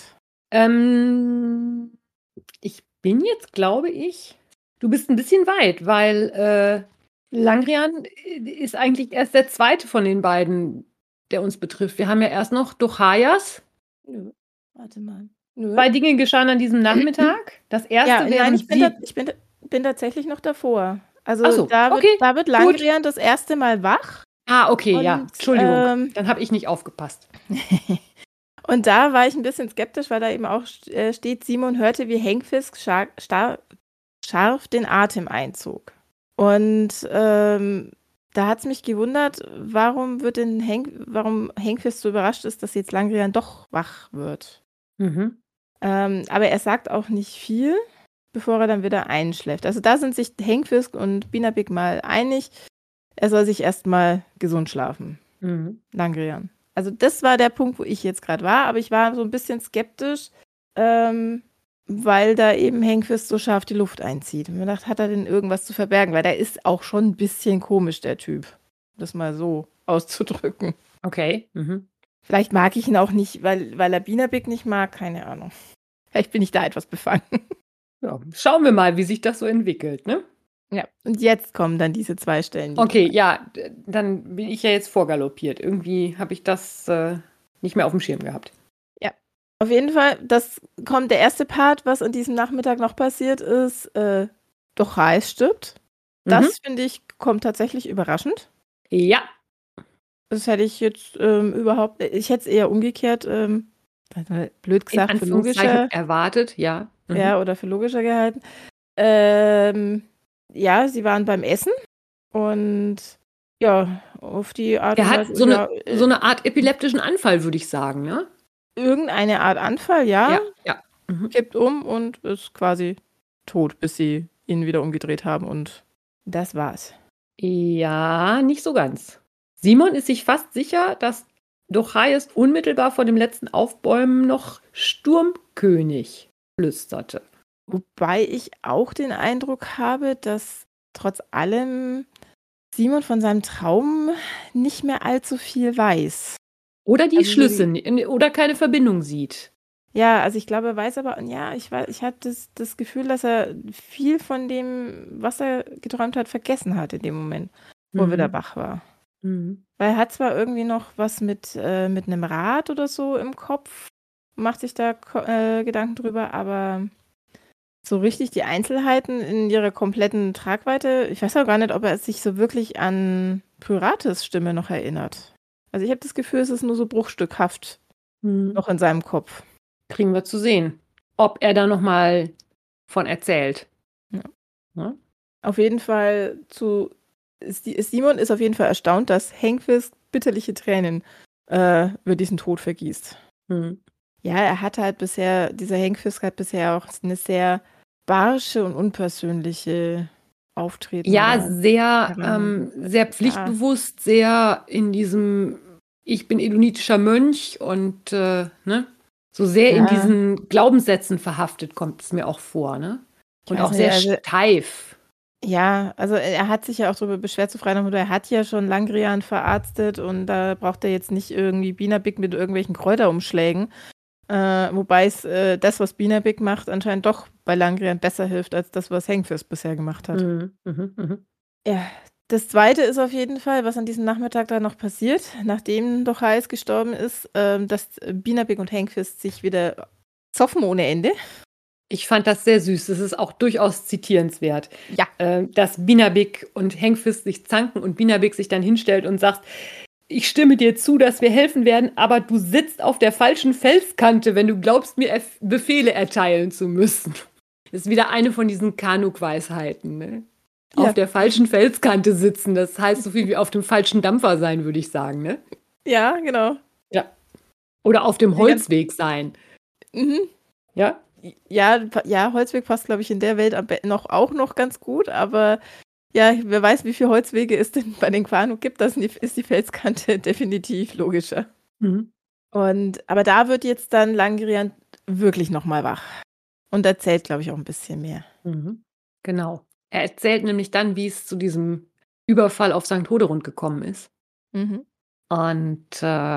Ich bin jetzt, glaube ich, du bist ein bisschen weit, weil Langrian ist eigentlich erst der zweite von den beiden, der uns betrifft. Wir haben ja erst noch Dochayas. Nö, warte mal. Nö. 2 Dinge geschahen an diesem Nachmittag. Das erste wäre. Nein, ich bin tatsächlich noch davor. Also Ach so, da okay, wird Langrian das erste Mal wach. Okay, ja. Und, Entschuldigung, dann habe ich nicht aufgepasst. Und da war ich ein bisschen skeptisch, weil da eben auch steht, Simon hörte, wie Hengfisk scharf den Atem einzog. Und da hat es mich gewundert, warum Hengfisk so überrascht ist, dass jetzt Langrian doch wach wird. Mhm. Aber er sagt auch nicht viel, bevor er dann wieder einschläft. Also da sind sich Hengfisk und Binabik mal einig, er soll sich erstmal gesund schlafen. Langrian. Also das war der Punkt, wo ich jetzt gerade war, aber ich war so ein bisschen skeptisch, weil da eben Hengfisk so scharf die Luft einzieht. Und mir dachte, hat er denn irgendwas zu verbergen? Weil der ist auch schon ein bisschen komisch, der Typ. Um das mal so auszudrücken. Okay. Vielleicht mag ich ihn auch nicht, weil er Binabik nicht mag, keine Ahnung. Vielleicht bin ich da etwas befangen. Ja, schauen wir mal, wie sich das so entwickelt, ne? Ja, und jetzt kommen dann diese 2 Stellen. Okay, ja, dann bin ich ja jetzt vorgaloppiert. Irgendwie habe ich das nicht mehr auf dem Schirm gehabt. Ja, auf jeden Fall, das kommt der erste Part, was an diesem Nachmittag noch passiert ist, Dochais stirbt. Das, finde ich, kommt tatsächlich überraschend. Ja. Das hätte ich jetzt überhaupt, ich hätte es eher umgekehrt, blöd gesagt, in für logischer erwartet, ja. Ja, oder für logischer gehalten. Ja, sie waren beim Essen und ja, auf die Art und Er Weise. hat so eine Art epileptischen Anfall, würde ich sagen, ne? Irgendeine Art Anfall, ja. Ja. Kippt um und ist quasi tot, bis sie ihn wieder umgedreht haben und das war's. Ja, nicht so ganz. Simon ist sich fast sicher, dass Dochais unmittelbar vor dem letzten Aufbäumen noch Sturmkönig flüsterte. Wobei ich auch den Eindruck habe, dass trotz allem Simon von seinem Traum nicht mehr allzu viel weiß. Oder die Schlüsse oder keine Verbindung sieht. Ja, also ich glaube, er weiß aber, ja, ich hatte das Gefühl, dass er viel von dem, was er geträumt hat, vergessen hat in dem Moment, wo er wieder wach war. Weil er hat zwar irgendwie noch was mit einem Rad oder so im Kopf, macht sich da Gedanken drüber, aber so richtig die Einzelheiten in ihrer kompletten Tragweite, ich weiß auch gar nicht, ob er sich so wirklich an Pyrates Stimme noch erinnert. Also ich habe das Gefühl, es ist nur so bruchstückhaft noch in seinem Kopf. Kriegen wir zu sehen, ob er da nochmal von erzählt. Ja? Auf jeden Fall Simon ist auf jeden Fall erstaunt, dass Hengfisk bitterliche Tränen über diesen Tod vergießt. Ja, er hat halt dieser Hengfisk hat bisher auch eine sehr barsche und unpersönliche Auftreten. Ja, sehr pflichtbewusst, sehr in diesem ich bin edonitischer Mönch und so sehr in diesen Glaubenssätzen verhaftet, kommt es mir auch vor, ne? Und auch sehr steif. Ja, also er hat sich ja auch darüber beschwert zu Freitag, er hat ja schon Langrian verarztet und da braucht er jetzt nicht irgendwie Binabik mit irgendwelchen Kräuterumschlägen. Wobei es das, was Binabik macht, anscheinend doch bei Langrian besser hilft, als das, was Hengfisk bisher gemacht hat. Ja, das Zweite ist auf jeden Fall, was an diesem Nachmittag da noch passiert, nachdem Dochais gestorben ist, dass Binabik und Hengfisk sich wieder zoffen ohne Ende. Ich fand das sehr süß. Das ist auch durchaus zitierenswert. Ja. Dass Binabik und Hengfisk sich zanken und Binabik sich dann hinstellt und sagt, ich stimme dir zu, dass wir helfen werden, aber du sitzt auf der falschen Felskante, wenn du glaubst, mir Befehle erteilen zu müssen. Das ist wieder eine von diesen Kanuk-Weisheiten, ne? Ja. Auf der falschen Felskante sitzen, das heißt so viel wie auf dem falschen Dampfer sein, würde ich sagen, ne? Ja, genau. Ja. Oder auf dem Holzweg sein. Ja? Ja, Holzweg passt, glaube ich, in der Welt auch noch ganz gut, aber Ja, wer weiß, wie viele Holzwege es denn bei den Quanu gibt, das ist die Felskante definitiv logischer. Mhm. Aber da wird jetzt dann Langrian wirklich nochmal wach und erzählt, glaube ich, auch ein bisschen mehr. Mhm. Genau. Er erzählt nämlich dann, wie es zu diesem Überfall auf St. Hoderund gekommen ist. Mhm. Und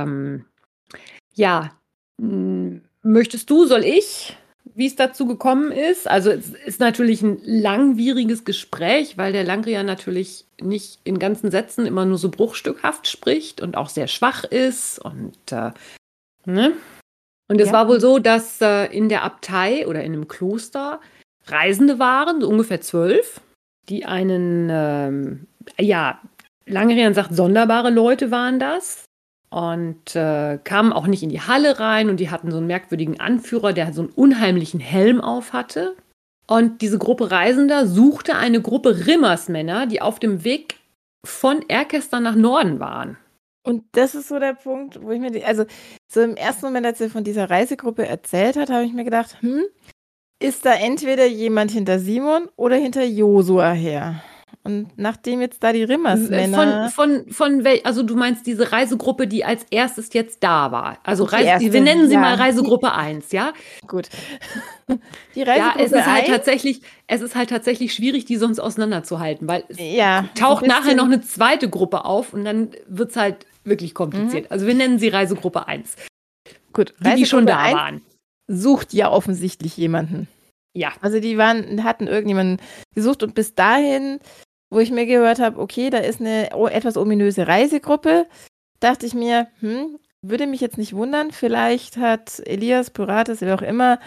ja, möchtest du, soll ich, wie es dazu gekommen ist? Also es ist natürlich ein langwieriges Gespräch, weil der Langrian natürlich nicht in ganzen Sätzen immer nur so bruchstückhaft spricht und auch sehr schwach ist. Und ne? Und es Ja. war wohl so, dass in der Abtei oder in einem Kloster Reisende waren, so ungefähr 12, die einen, Langrian sagt, sonderbare Leute waren das. Und kamen auch nicht in die Halle rein und die hatten so einen merkwürdigen Anführer, der so einen unheimlichen Helm auf hatte. Und diese Gruppe Reisender suchte eine Gruppe Rimmersmänner, die auf dem Weg von Erkester nach Norden waren. Und das ist so der Punkt, wo ich mir, also so im ersten Moment, als er von dieser Reisegruppe erzählt hat, habe ich mir gedacht, ist da entweder jemand hinter Simon oder hinter Josua her? Und nachdem jetzt da die Rimmersmänner... Also du meinst diese Reisegruppe, die als erstes jetzt da war. Also Die erste, wir nennen sie ja. mal Reisegruppe 1, ja? Gut. Die Ja, Reisegruppe es ist halt 1, tatsächlich schwierig, die sonst auseinanderzuhalten, weil es ja, taucht ein nachher bisschen- noch eine zweite Gruppe auf und dann wird es halt wirklich kompliziert. Also wir nennen sie Reisegruppe 1, Gut, die schon da 1 waren. sucht ja offensichtlich jemanden. Ja. Also die hatten irgendjemanden gesucht und bis dahin, wo ich mir gehört habe, okay, da ist eine etwas ominöse Reisegruppe, dachte ich mir, würde mich jetzt nicht wundern, vielleicht hat Elias, Pyrates, wer auch immer,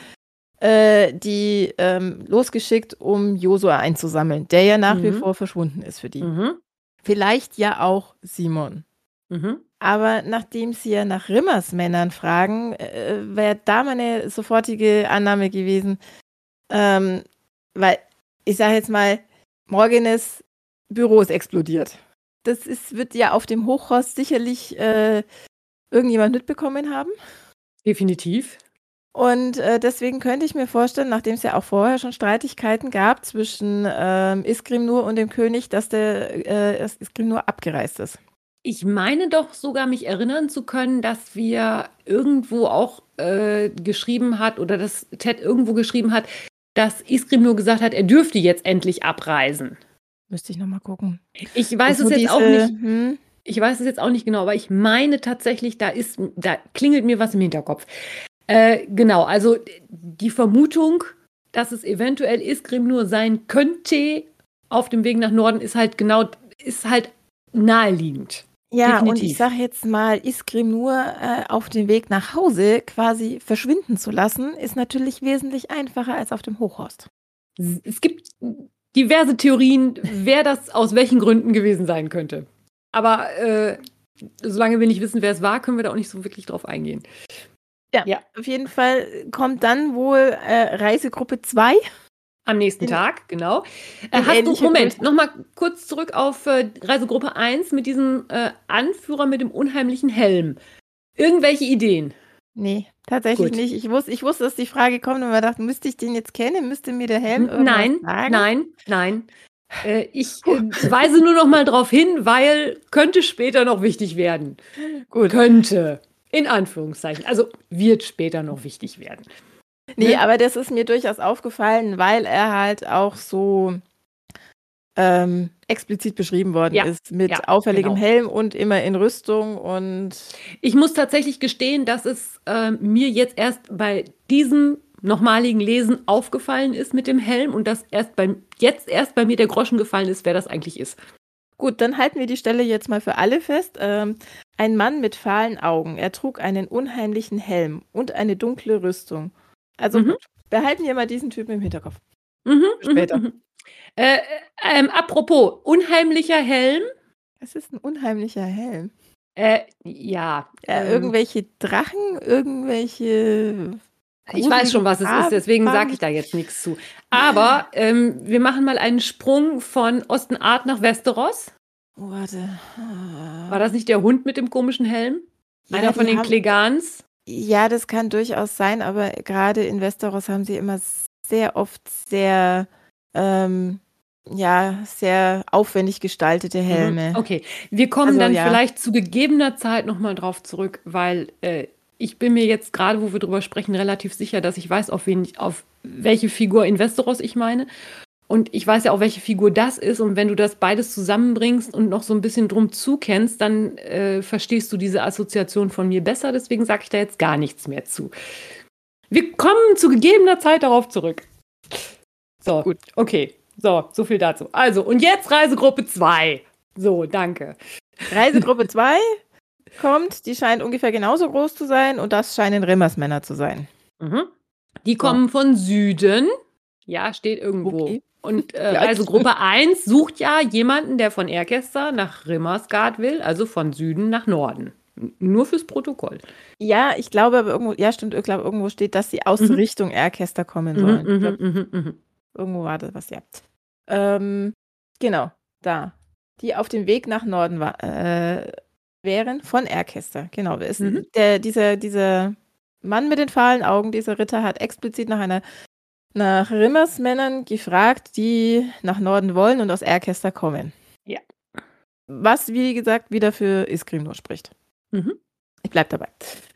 die losgeschickt, um Josua einzusammeln, der ja nach wie vor verschwunden ist für die. Vielleicht ja auch Simon. Aber nachdem sie ja nach Rimmersmännern fragen, wäre da meine sofortige Annahme gewesen, weil ich sage jetzt mal, Morgenes Büro ist explodiert. Wird ja auf dem Hochhaus sicherlich irgendjemand mitbekommen haben. Definitiv. Und deswegen könnte ich mir vorstellen, nachdem es ja auch vorher schon Streitigkeiten gab zwischen Isgrimnur und dem König, dass der Isgrimnur abgereist ist. Ich meine doch sogar, mich erinnern zu können, dass wir irgendwo auch geschrieben hat oder dass Ted irgendwo geschrieben hat, dass Isgrimnur gesagt hat, er dürfte jetzt endlich abreisen. Müsste ich nochmal gucken. Ich weiß es jetzt auch nicht. Ich weiß es jetzt auch nicht genau, aber ich meine tatsächlich, da klingelt mir was im Hinterkopf. Genau, also die Vermutung, dass es eventuell Isgrimnur sein könnte auf dem Weg nach Norden, ist halt naheliegend. Ja, Definitiv. Und ich sage jetzt mal, Isgrimnur auf dem Weg nach Hause quasi verschwinden zu lassen, ist natürlich wesentlich einfacher als auf dem Hochhorst. Es gibt diverse Theorien, wer das aus welchen Gründen gewesen sein könnte. Aber solange wir nicht wissen, wer es war, können wir da auch nicht so wirklich drauf eingehen. Ja. Auf jeden Fall kommt dann wohl Reisegruppe 2. Am nächsten Tag, genau. Moment, nochmal kurz zurück auf Reisegruppe 1 mit diesem Anführer mit dem unheimlichen Helm. Irgendwelche Ideen? Nee, tatsächlich nicht. Ich wusste, dass die Frage kommt und mir dachte, müsste ich den jetzt kennen? Müsste mir der Helm irgendwas sagen? Nein. Ich weise nur noch mal drauf hin, weil könnte später noch wichtig werden. Gut. Könnte, in Anführungszeichen. Also wird später noch wichtig werden. Nee, aber das ist mir durchaus aufgefallen, weil er halt auch so explizit beschrieben worden ist mit auffälligem Helm und immer in Rüstung. Und ich muss tatsächlich gestehen, dass es mir jetzt erst bei diesem nochmaligen Lesen aufgefallen ist mit dem Helm und dass erst bei mir der Groschen gefallen ist, wer das eigentlich ist. Gut, dann halten wir die Stelle jetzt mal für alle fest. Ein Mann mit fahlen Augen. Er trug einen unheimlichen Helm und eine dunkle Rüstung. Also gut, behalten wir mal diesen Typen im Hinterkopf. Später. Apropos, unheimlicher Helm. Was ist ein unheimlicher Helm? Irgendwelche Drachen, irgendwelche... Ich weiß schon, was es ist, deswegen sage ich da jetzt nichts zu. Aber wir machen mal einen Sprung von Ostenart nach Westeros. Warte. War das nicht der Hund mit dem komischen Helm? Einer von den Klegans? Ja, das kann durchaus sein, aber gerade in Westeros haben sie immer sehr oft sehr ja, sehr aufwendig gestaltete Helme. Okay, wir kommen Also, dann ja. vielleicht zu gegebener Zeit nochmal drauf zurück, weil ich bin mir jetzt gerade, wo wir drüber sprechen, relativ sicher, dass ich weiß, auf welche Figur Investoros ich meine. Und ich weiß ja auch, welche Figur das ist. Und wenn du das beides zusammenbringst und noch so ein bisschen drum zukennst, dann verstehst du diese Assoziation von mir besser. Deswegen sage ich da jetzt gar nichts mehr zu. Wir kommen zu gegebener Zeit darauf zurück. So, Gut. Okay. So viel dazu. Also, und jetzt Reisegruppe 2. So, danke. Reisegruppe 2 kommt, die scheint ungefähr genauso groß zu sein und das scheinen Rimmersmänner zu sein. Mhm. Die kommen von Süden. Ja, steht irgendwo. Okay. Und Reisegruppe 1 sucht ja jemanden, der von Erkester nach Rimmersgard will, also von Süden nach Norden. Nur fürs Protokoll. Ja, ich glaube aber irgendwo, ja stimmt, ich glaube irgendwo steht, dass sie aus Richtung Erkester kommen sollen. Ich glaub, irgendwo war das was, ja. Genau, da. Die auf dem Weg nach Norden wären von Erkester. Genau. Dieser Mann mit den fahlen Augen, dieser Ritter, hat explizit nach Rimmersmännern gefragt, die nach Norden wollen und aus Erkester kommen. Ja. Was, wie gesagt, wieder für Isgrimnur spricht. Ich bleib dabei.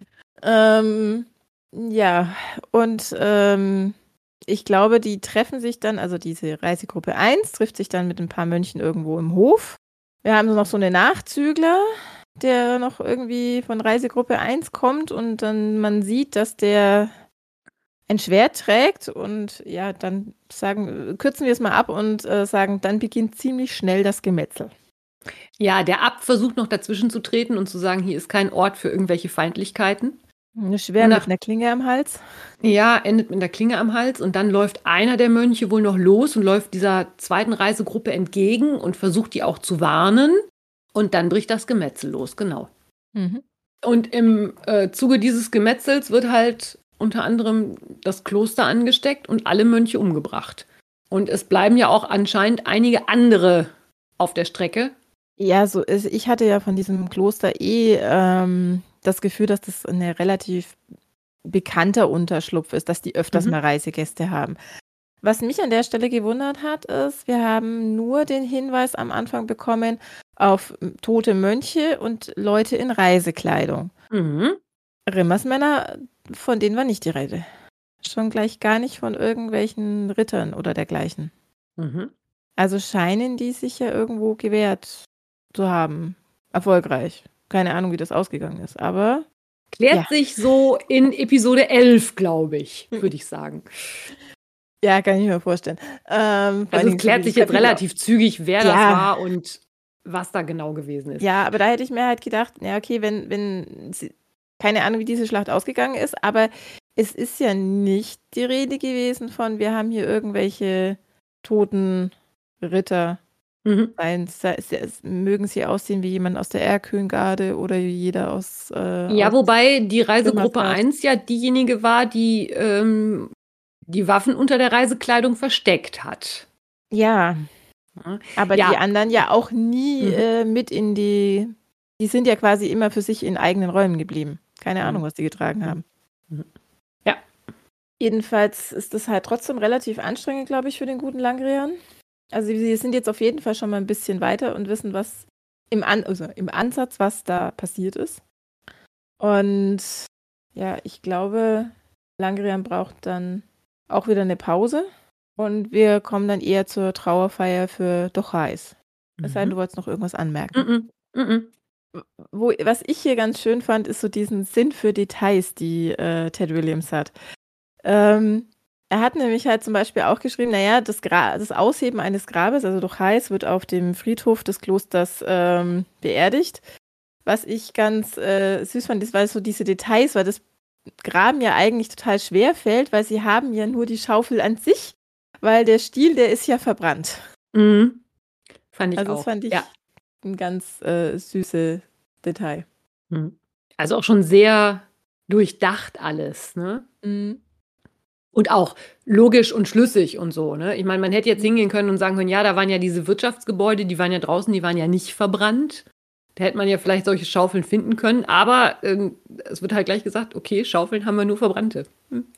Ja, und ich glaube, die treffen sich dann, also diese Reisegruppe 1 trifft sich dann mit ein paar Mönchen irgendwo im Hof. Wir haben noch so einen Nachzügler, der noch irgendwie von Reisegruppe 1 kommt und dann man sieht, dass der ein Schwert trägt und ja, dann kürzen wir es mal ab und sagen, dann beginnt ziemlich schnell das Gemetzel. Ja, der Abt versucht noch dazwischen zu treten und zu sagen, hier ist kein Ort für irgendwelche Feindlichkeiten. Eine Schwert mit einer Klinge am Hals. Ja, endet mit einer Klinge am Hals und dann läuft einer der Mönche wohl noch los und läuft dieser zweiten Reisegruppe entgegen und versucht die auch zu warnen und dann bricht das Gemetzel los, genau. Und im Zuge dieses Gemetzels wird halt unter anderem das Kloster angesteckt und alle Mönche umgebracht. Und es bleiben ja auch anscheinend einige andere auf der Strecke. Ja, so ist. Ich hatte ja von diesem Kloster das Gefühl, dass das ein relativ bekannter Unterschlupf ist, dass die öfters mal Reisegäste haben. Was mich an der Stelle gewundert hat, ist, wir haben nur den Hinweis am Anfang bekommen auf tote Mönche und Leute in Reisekleidung. Rimmersmänner, von denen war nicht die Rede. Schon gleich gar nicht von irgendwelchen Rittern oder dergleichen. Also scheinen die sich ja irgendwo gewehrt zu haben. Erfolgreich. Keine Ahnung, wie das ausgegangen ist, aber klärt sich so in Episode 11, glaube ich, würde ich sagen. Ja, kann ich mir vorstellen. Also es klärt sich jetzt relativ zügig, wer das war und was da genau gewesen ist. Ja, aber da hätte ich mir halt gedacht, ja okay, wenn keine Ahnung, wie diese Schlacht ausgegangen ist, aber es ist ja nicht die Rede gewesen von, wir haben hier irgendwelche toten Ritter. Mögen sie aussehen wie jemand aus der Erköngarde oder wie jeder aus wobei die Reisegruppe 1 ja diejenige war, die die Waffen unter der Reisekleidung versteckt hat. Ja, aber die anderen ja auch nie mit die sind ja quasi immer für sich in eigenen Räumen geblieben. Keine Ahnung, was die getragen haben. Ja. Jedenfalls ist das halt trotzdem relativ anstrengend, glaube ich, für den guten Langrian. Also sie sind jetzt auf jeden Fall schon mal ein bisschen weiter und wissen, was im Ansatz, was da passiert ist. Und ja, ich glaube, Langrian braucht dann auch wieder eine Pause. Und wir kommen dann eher zur Trauerfeier für Dochais. Es sei denn, du wolltest noch irgendwas anmerken. Was ich hier ganz schön fand, ist so diesen Sinn für Details, die Ted Williams hat. Er hat nämlich halt zum Beispiel auch geschrieben, naja, das Ausheben eines Grabes, also Dochais, wird auf dem Friedhof des Klosters beerdigt. Was ich ganz süß fand, ist, weil so diese Details, weil das Graben ja eigentlich total schwer fällt, weil sie haben ja nur die Schaufel an sich, weil der Stiel, der ist ja verbrannt. Fand ich also auch. Das fand ich ein ganz süßes Detail. Also auch schon sehr durchdacht alles, ne? Und auch logisch und schlüssig und so, ne? Ich meine, man hätte jetzt hingehen können und sagen können, ja, da waren ja diese Wirtschaftsgebäude, die waren ja draußen, die waren ja nicht verbrannt. Da hätte man ja vielleicht solche Schaufeln finden können, aber es wird halt gleich gesagt, okay, Schaufeln haben wir nur verbrannte.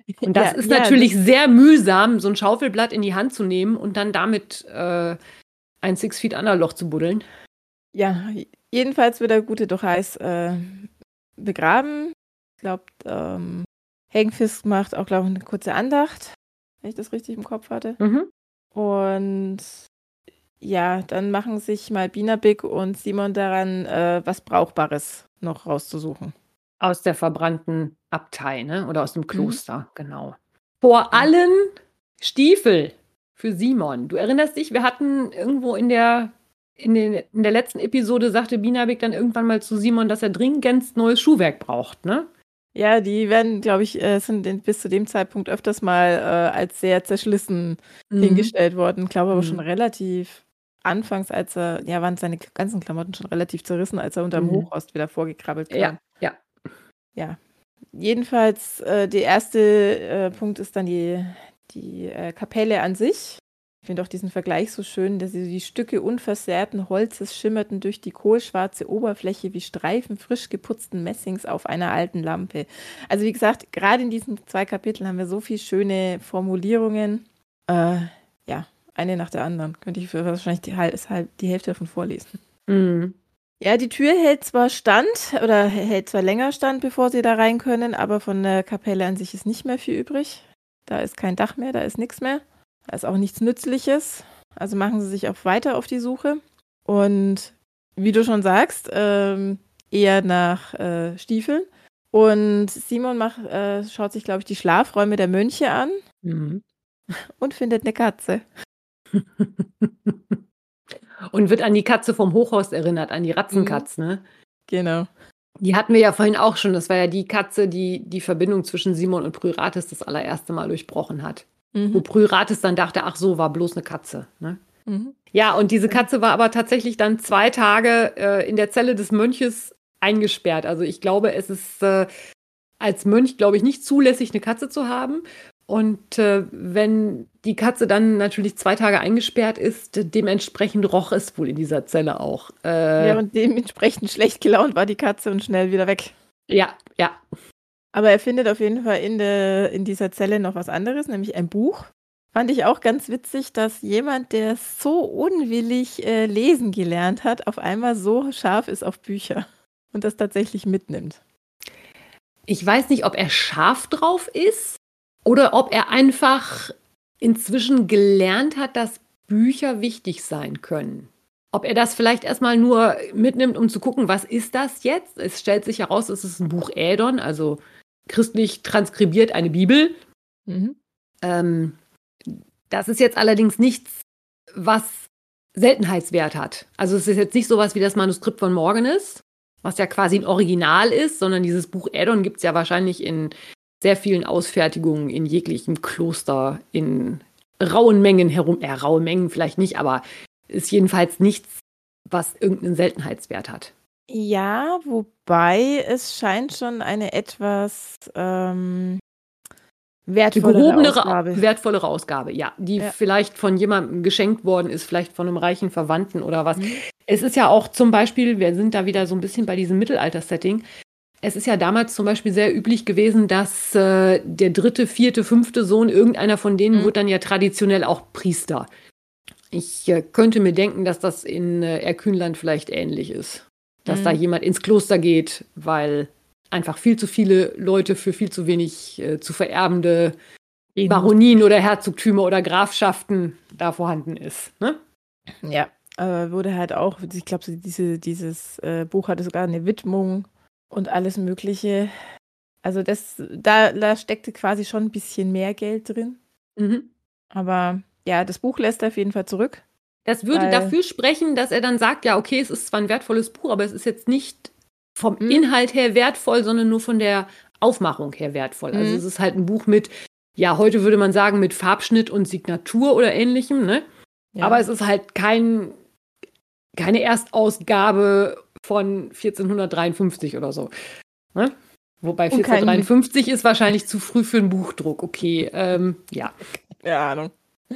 Und das ist natürlich sehr mühsam, so ein Schaufelblatt in die Hand zu nehmen und dann damit ein 6 Feet Under Loch zu buddeln. Ja, jedenfalls wird der gute Dochais begraben. Ich glaube, Hagенfisk macht auch, glaube ich, eine kurze Andacht, wenn ich das richtig im Kopf hatte. Mhm. Und ja, dann machen sich mal Binabik und Simon daran, was Brauchbares noch rauszusuchen. Aus der verbrannten Abtei, ne? Oder aus dem Kloster, genau. Vor allem Stiefel für Simon. Du erinnerst dich, wir hatten irgendwo in der letzten Episode sagte Binabik dann irgendwann mal zu Simon, dass er dringend neues Schuhwerk braucht, ne? Ja, die werden, glaube ich, sind bis zu dem Zeitpunkt öfters mal als sehr zerschlissen hingestellt worden. Ich glaube aber schon relativ anfangs, waren seine ganzen Klamotten schon relativ zerrissen, als er unter dem Hochrost wieder vorgekrabbelt kam. Ja. Jedenfalls, der erste Punkt ist dann die Kapelle an sich. Ich finde auch diesen Vergleich so schön, dass die Stücke unversehrten Holzes schimmerten durch die kohlschwarze Oberfläche wie Streifen frisch geputzten Messings auf einer alten Lampe. Also wie gesagt, gerade in diesen 2 Kapiteln haben wir so viele schöne Formulierungen. Eine nach der anderen. Könnte ich wahrscheinlich die Hälfte davon vorlesen. Mhm. Ja, die Tür hält zwar länger stand, bevor sie da rein können, aber von der Kapelle an sich ist nicht mehr viel übrig. Da ist kein Dach mehr, da ist nichts mehr. Da ist auch nichts Nützliches. Also machen sie sich auch weiter auf die Suche. Und wie du schon sagst, eher nach Stiefeln. Und Simon schaut sich, glaube ich, die Schlafräume der Mönche an und findet eine Katze. Und wird an die Katze vom Hochhaus erinnert, an die Ratzenkatze, ne? Genau. Die hatten wir ja vorhin auch schon. Das war ja die Katze, die die Verbindung zwischen Simon und Prüratis das allererste Mal durchbrochen hat. Wo Prüratis dann dachte, ach so, war bloß eine Katze. Ne? Ja, und diese Katze war aber tatsächlich dann 2 Tage in der Zelle des Mönches eingesperrt. Also ich glaube, es ist als Mönch, glaube ich, nicht zulässig, eine Katze zu haben. Und wenn die Katze dann natürlich 2 Tage eingesperrt ist, dementsprechend roch es wohl in dieser Zelle auch. Und dementsprechend schlecht gelaunt war die Katze und schnell wieder weg. Ja. Aber er findet auf jeden Fall in dieser Zelle noch was anderes, nämlich ein Buch. Fand ich auch ganz witzig, dass jemand, der so unwillig lesen gelernt hat, auf einmal so scharf ist auf Bücher und das tatsächlich mitnimmt. Ich weiß nicht, ob er scharf drauf ist oder ob er einfach inzwischen gelernt hat, dass Bücher wichtig sein können. Ob er das vielleicht erstmal nur mitnimmt, um zu gucken, was ist das jetzt? Es stellt sich heraus, es ist ein Buch Ädon, also christlich transkribiert eine Bibel. Das ist jetzt allerdings nichts, was Seltenheitswert hat. Also es ist jetzt nicht sowas wie das Manuskript von Morgenes, was ja quasi ein Original ist, sondern dieses Buch Ädon gibt es ja wahrscheinlich in sehr vielen Ausfertigungen in jeglichem Kloster in rauen Mengen herum. Raue Mengen vielleicht nicht, aber ist jedenfalls nichts, was irgendeinen Seltenheitswert hat. Ja, wobei es scheint schon eine etwas wertvollere Ausgabe, ja. Die vielleicht von jemandem geschenkt worden ist, vielleicht von einem reichen Verwandten oder was. Es ist ja auch zum Beispiel, wir sind da wieder so ein bisschen bei diesem Mittelalter-Setting, es ist ja damals zum Beispiel sehr üblich gewesen, dass der 3., 4., 5. Sohn, irgendeiner von denen, wurde dann ja traditionell auch Priester. Ich könnte mir denken, dass das in Erkünland vielleicht ähnlich ist. Dass da jemand ins Kloster geht, weil einfach viel zu viele Leute für viel zu wenig zu vererbende Baronien oder Herzogtümer oder Grafschaften da vorhanden ist. Ne? Ja, wurde halt auch, ich glaube, dieses Buch hatte sogar eine Widmung und alles Mögliche. Also da steckte quasi schon ein bisschen mehr Geld drin. Aber ja, das Buch lässt er auf jeden Fall zurück. Das würde dafür sprechen, dass er dann sagt, ja, okay, es ist zwar ein wertvolles Buch, aber es ist jetzt nicht vom Inhalt her wertvoll, sondern nur von der Aufmachung her wertvoll. Also es ist halt ein Buch mit, ja, heute würde man sagen, mit Farbschnitt und Signatur oder ähnlichem, ne? Ja. Aber es ist halt keine Erstausgabe von 1453 oder so. Ne? Wobei 1453 ist wahrscheinlich zu früh für einen Buchdruck. Okay, ja. Keine Ahnung.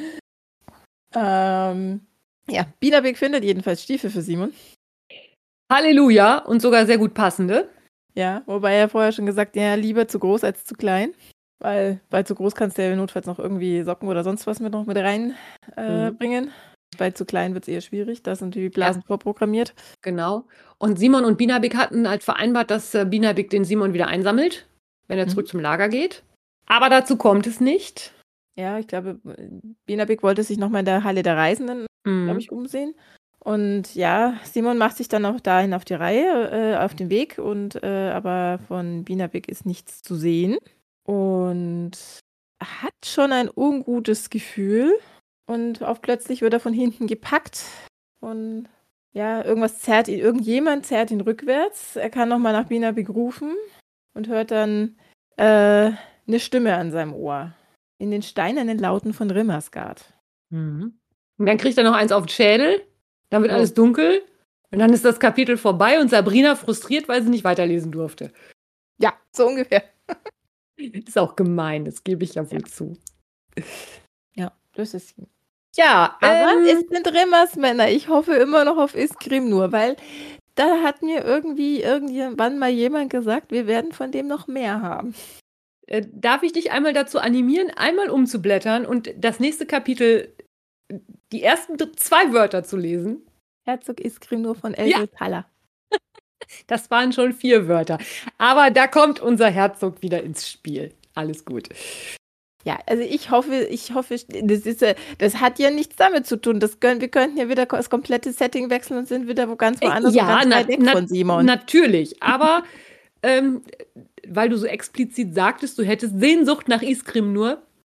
Ja, Binabik findet jedenfalls Stiefel für Simon. Halleluja, und sogar sehr gut passende. Ja, wobei er vorher schon gesagt hat, ja, lieber zu groß als zu klein. weil zu groß kannst du ja notfalls noch irgendwie Socken oder sonst was mit rein bringen. Bei zu klein wird es eher schwierig, da sind die Blasen vorprogrammiert. Genau. Und Simon und Binabik hatten halt vereinbart, dass Binabik den Simon wieder einsammelt, wenn er zurück zum Lager geht. Aber dazu kommt es nicht. Ja, ich glaube, Binabik wollte sich nochmal in der Halle der Reisenden, glaube ich, umsehen. Und ja, Simon macht sich dann auch dahin auf die Reihe, auf den Weg, und aber von Binabik ist nichts zu sehen. Und hat schon ein ungutes Gefühl. Und plötzlich wird er von hinten gepackt. Und ja, irgendjemand zerrt ihn rückwärts. Er kann nochmal nach Binabik rufen und hört dann eine Stimme an seinem Ohr. In den steinernen Lauten von Rimmersgard. Und dann kriegt er noch eins auf den Schädel. Dann wird alles dunkel. Und dann ist das Kapitel vorbei und Sabrina frustriert, weil sie nicht weiterlesen durfte. Ja, so ungefähr. Ist auch gemein, das gebe ich ja wohl zu. Ja, das ist sie. Ja, aber es sind Rimmersmänner. Ich hoffe immer noch auf Isgrim, weil da hat mir irgendwann mal jemand gesagt, wir werden von dem noch mehr haben. Darf ich dich einmal dazu animieren, einmal umzublättern und das nächste Kapitel, die ersten 2 Wörter zu lesen? Herzog Isgrim von Elgol-Talla. Das waren schon 4 Wörter. Aber da kommt unser Herzog wieder ins Spiel. Alles gut. Ja, also ich hoffe, das hat ja nichts damit zu tun. Wir könnten ja wieder das komplette Setting wechseln und sind wieder ganz woanders und ganz weit weg von Simon. Natürlich, aber weil du so explizit sagtest, du hättest Sehnsucht nach Isgrim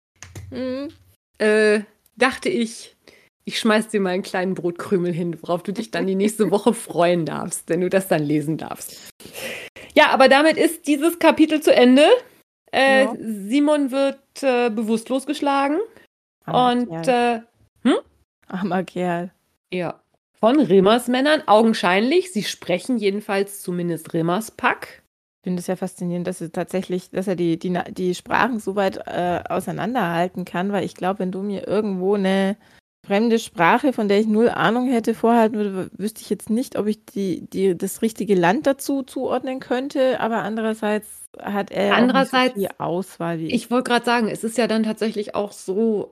dachte ich schmeiß dir mal einen kleinen Brotkrümel hin, worauf du dich dann die nächste Woche freuen darfst, wenn du das dann lesen darfst. Ja, aber damit ist dieses Kapitel zu Ende. Simon wird bewusstlos geschlagen. Armer Kerl. Ja. Von Rimmersmännern, augenscheinlich. Sie sprechen jedenfalls zumindest Rimmerspack. Ich finde es ja faszinierend, dass er die Sprachen so weit auseinanderhalten kann, weil ich glaube, wenn du mir irgendwo eine fremde Sprache, von der ich 0 Ahnung hätte, vorhalten würde, wüsste ich jetzt nicht, ob ich das richtige Land dazu zuordnen könnte, aber andererseits hat er auch nicht so viel Auswahl wie ich. Ich wollte gerade sagen, es ist ja dann tatsächlich auch so,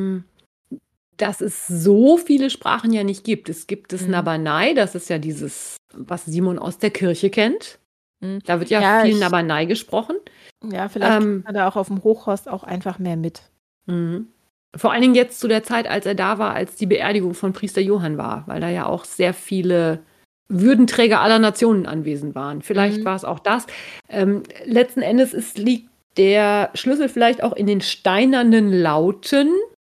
dass es so viele Sprachen ja nicht gibt. Es gibt das Nabernai, das ist ja dieses, was Simon aus der Kirche kennt. Da wird ja viel Nabernai gesprochen. Ja, vielleicht hat er auch auf dem Hochhorst auch einfach mehr mit. Vor allen Dingen jetzt zu der Zeit, als er da war, als die Beerdigung von Priester Johann war, weil da ja auch sehr viele Würdenträger aller Nationen anwesend waren. Vielleicht war es auch das. Letzten Endes liegt der Schlüssel vielleicht auch in den steinernen Lauten.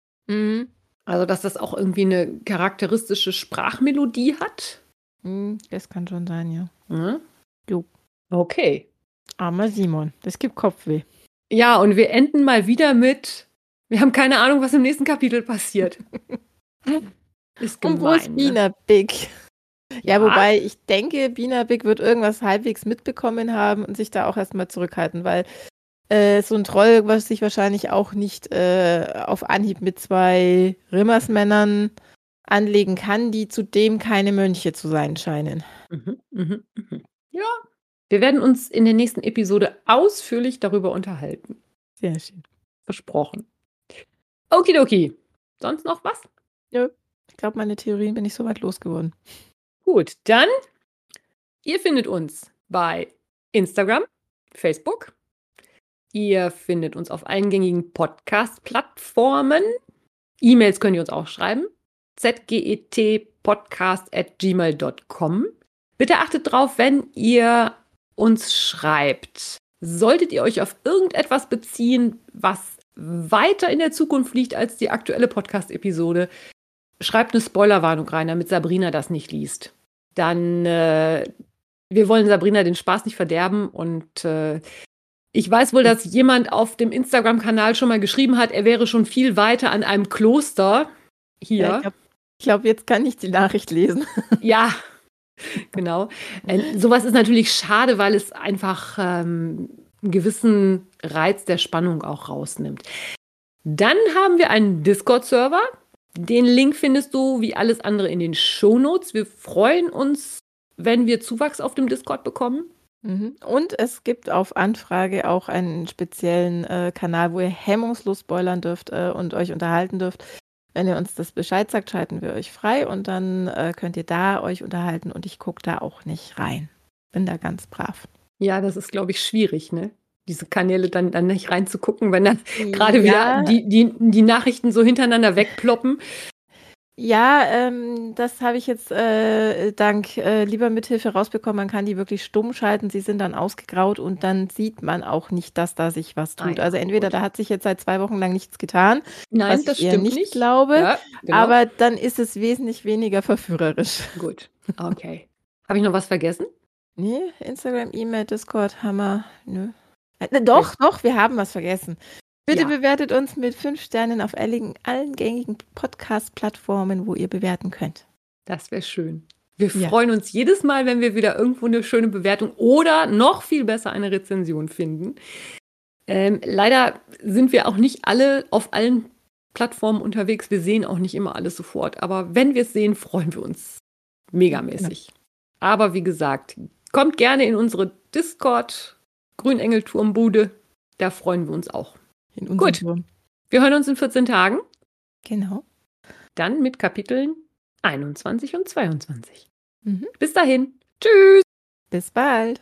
Also, dass das auch irgendwie eine charakteristische Sprachmelodie hat. Das kann schon sein, ja. Jo. Okay. Armer Simon, das gibt Kopfweh. Ja, und wir enden mal wieder mit, wir haben keine Ahnung, was im nächsten Kapitel passiert. Ist gemein. Und wo ist Binabik? Ja, wobei ich denke, Binabik wird irgendwas halbwegs mitbekommen haben und sich da auch erstmal zurückhalten, weil so ein Troll, was sich wahrscheinlich auch nicht auf Anhieb mit 2 Rimmersmännern anlegen kann, die zudem keine Mönche zu sein scheinen. Ja, wir werden uns in der nächsten Episode ausführlich darüber unterhalten. Sehr schön. Versprochen. Okidoki. Sonst noch was? Ja, ich glaube, meine Theorien bin ich soweit losgeworden. Gut, dann, ihr findet uns bei Instagram, Facebook. Ihr findet uns auf allen gängigen Podcast-Plattformen. E-Mails könnt ihr uns auch schreiben. zgetpodcast@gmail.com. Bitte achtet drauf, wenn ihr uns schreibt. Solltet ihr euch auf irgendetwas beziehen, was weiter in der Zukunft liegt als die aktuelle Podcast-Episode, schreibt eine Spoilerwarnung rein, damit Sabrina das nicht liest. Dann, wir wollen Sabrina den Spaß nicht verderben und ich weiß wohl, dass jemand auf dem Instagram-Kanal schon mal geschrieben hat, er wäre schon viel weiter an einem Kloster hier. Ja, ich glaube, jetzt kann ich die Nachricht lesen. Ja, genau. Sowas ist natürlich schade, weil es einfach einen gewissen Reiz der Spannung auch rausnimmt. Dann haben wir einen Discord-Server. Den Link findest du wie alles andere in den Shownotes. Wir freuen uns, wenn wir Zuwachs auf dem Discord bekommen. Mhm. Und es gibt auf Anfrage auch einen speziellen Kanal, wo ihr hemmungslos spoilern dürft und euch unterhalten dürft. Wenn ihr uns das Bescheid sagt, schalten wir euch frei und dann könnt ihr da euch unterhalten und ich gucke da auch nicht rein. Bin da ganz brav. Ja, das ist, glaube ich, schwierig, ne? Diese Kanäle dann nicht reinzugucken, wenn dann gerade wieder die Nachrichten so hintereinander wegploppen. Ja, das habe ich jetzt dank lieber Mithilfe rausbekommen. Man kann die wirklich stumm schalten. Sie sind dann ausgegraut und dann sieht man auch nicht, dass da sich was tut. Ah ja, also entweder gut. da hat sich jetzt seit 2 Wochen lang nichts getan, Nein, was das ich eher stimmt nicht nicht. glaube, Ja, genau. aber dann ist es wesentlich weniger verführerisch. Gut, okay. Habe ich noch was vergessen? Nee, Instagram, E-Mail, Discord, Hammer, nö. Doch, wir haben was vergessen. Bitte Ja. bewertet uns mit 5 Sternen auf allen gängigen Podcast-Plattformen, wo ihr bewerten könnt. Das wäre schön. Wir Ja. freuen uns jedes Mal, wenn wir wieder irgendwo eine schöne Bewertung oder noch viel besser eine Rezension finden. Leider sind wir auch nicht alle auf allen Plattformen unterwegs. Wir sehen auch nicht immer alles sofort. Aber wenn wir es sehen, freuen wir uns megamäßig. Aber wie gesagt, kommt gerne in unsere Discord Grünengelturmbude. Da freuen wir uns auch. In unserem Gut. Turm. Wir hören uns in 14 Tagen. Genau. Dann mit Kapiteln 21 und 22. Mhm. Bis dahin. Tschüss. Bis bald.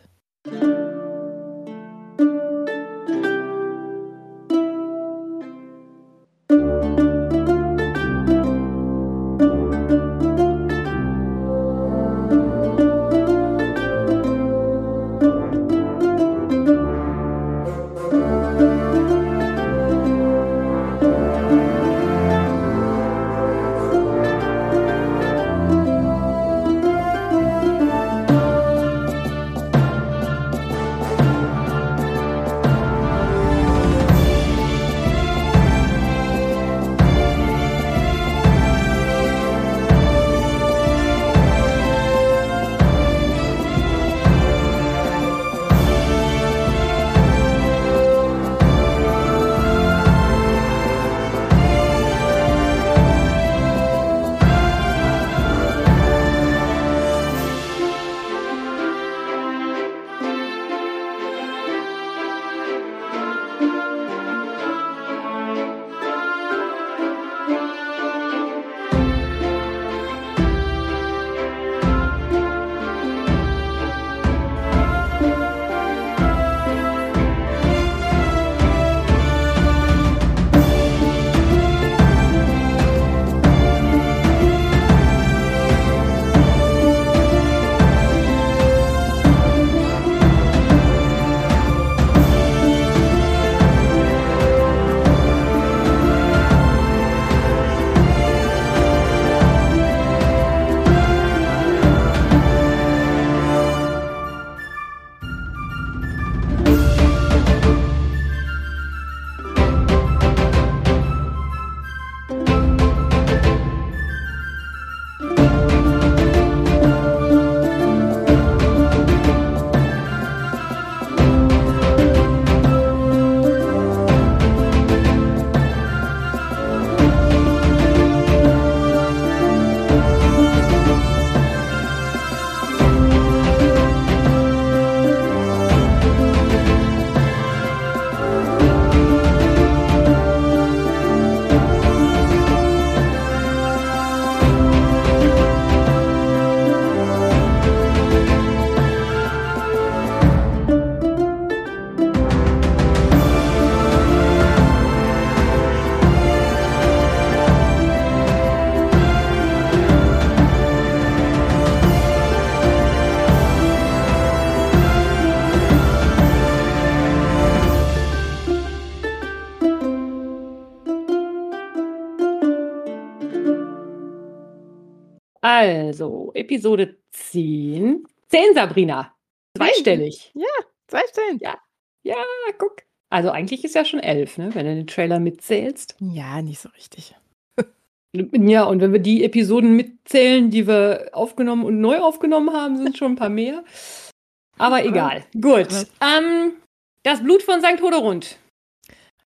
Also, Episode 10. 10, Sabrina. Zweistellig. Ja, 2 Stellen. Ja, guck. Also eigentlich ist ja schon 11, ne, wenn du den Trailer mitzählst. Ja, nicht so richtig. Ja, und wenn wir die Episoden mitzählen, die wir aufgenommen und neu aufgenommen haben, sind schon ein paar mehr. Aber egal. Gut. Das Blut von St. Hodorund.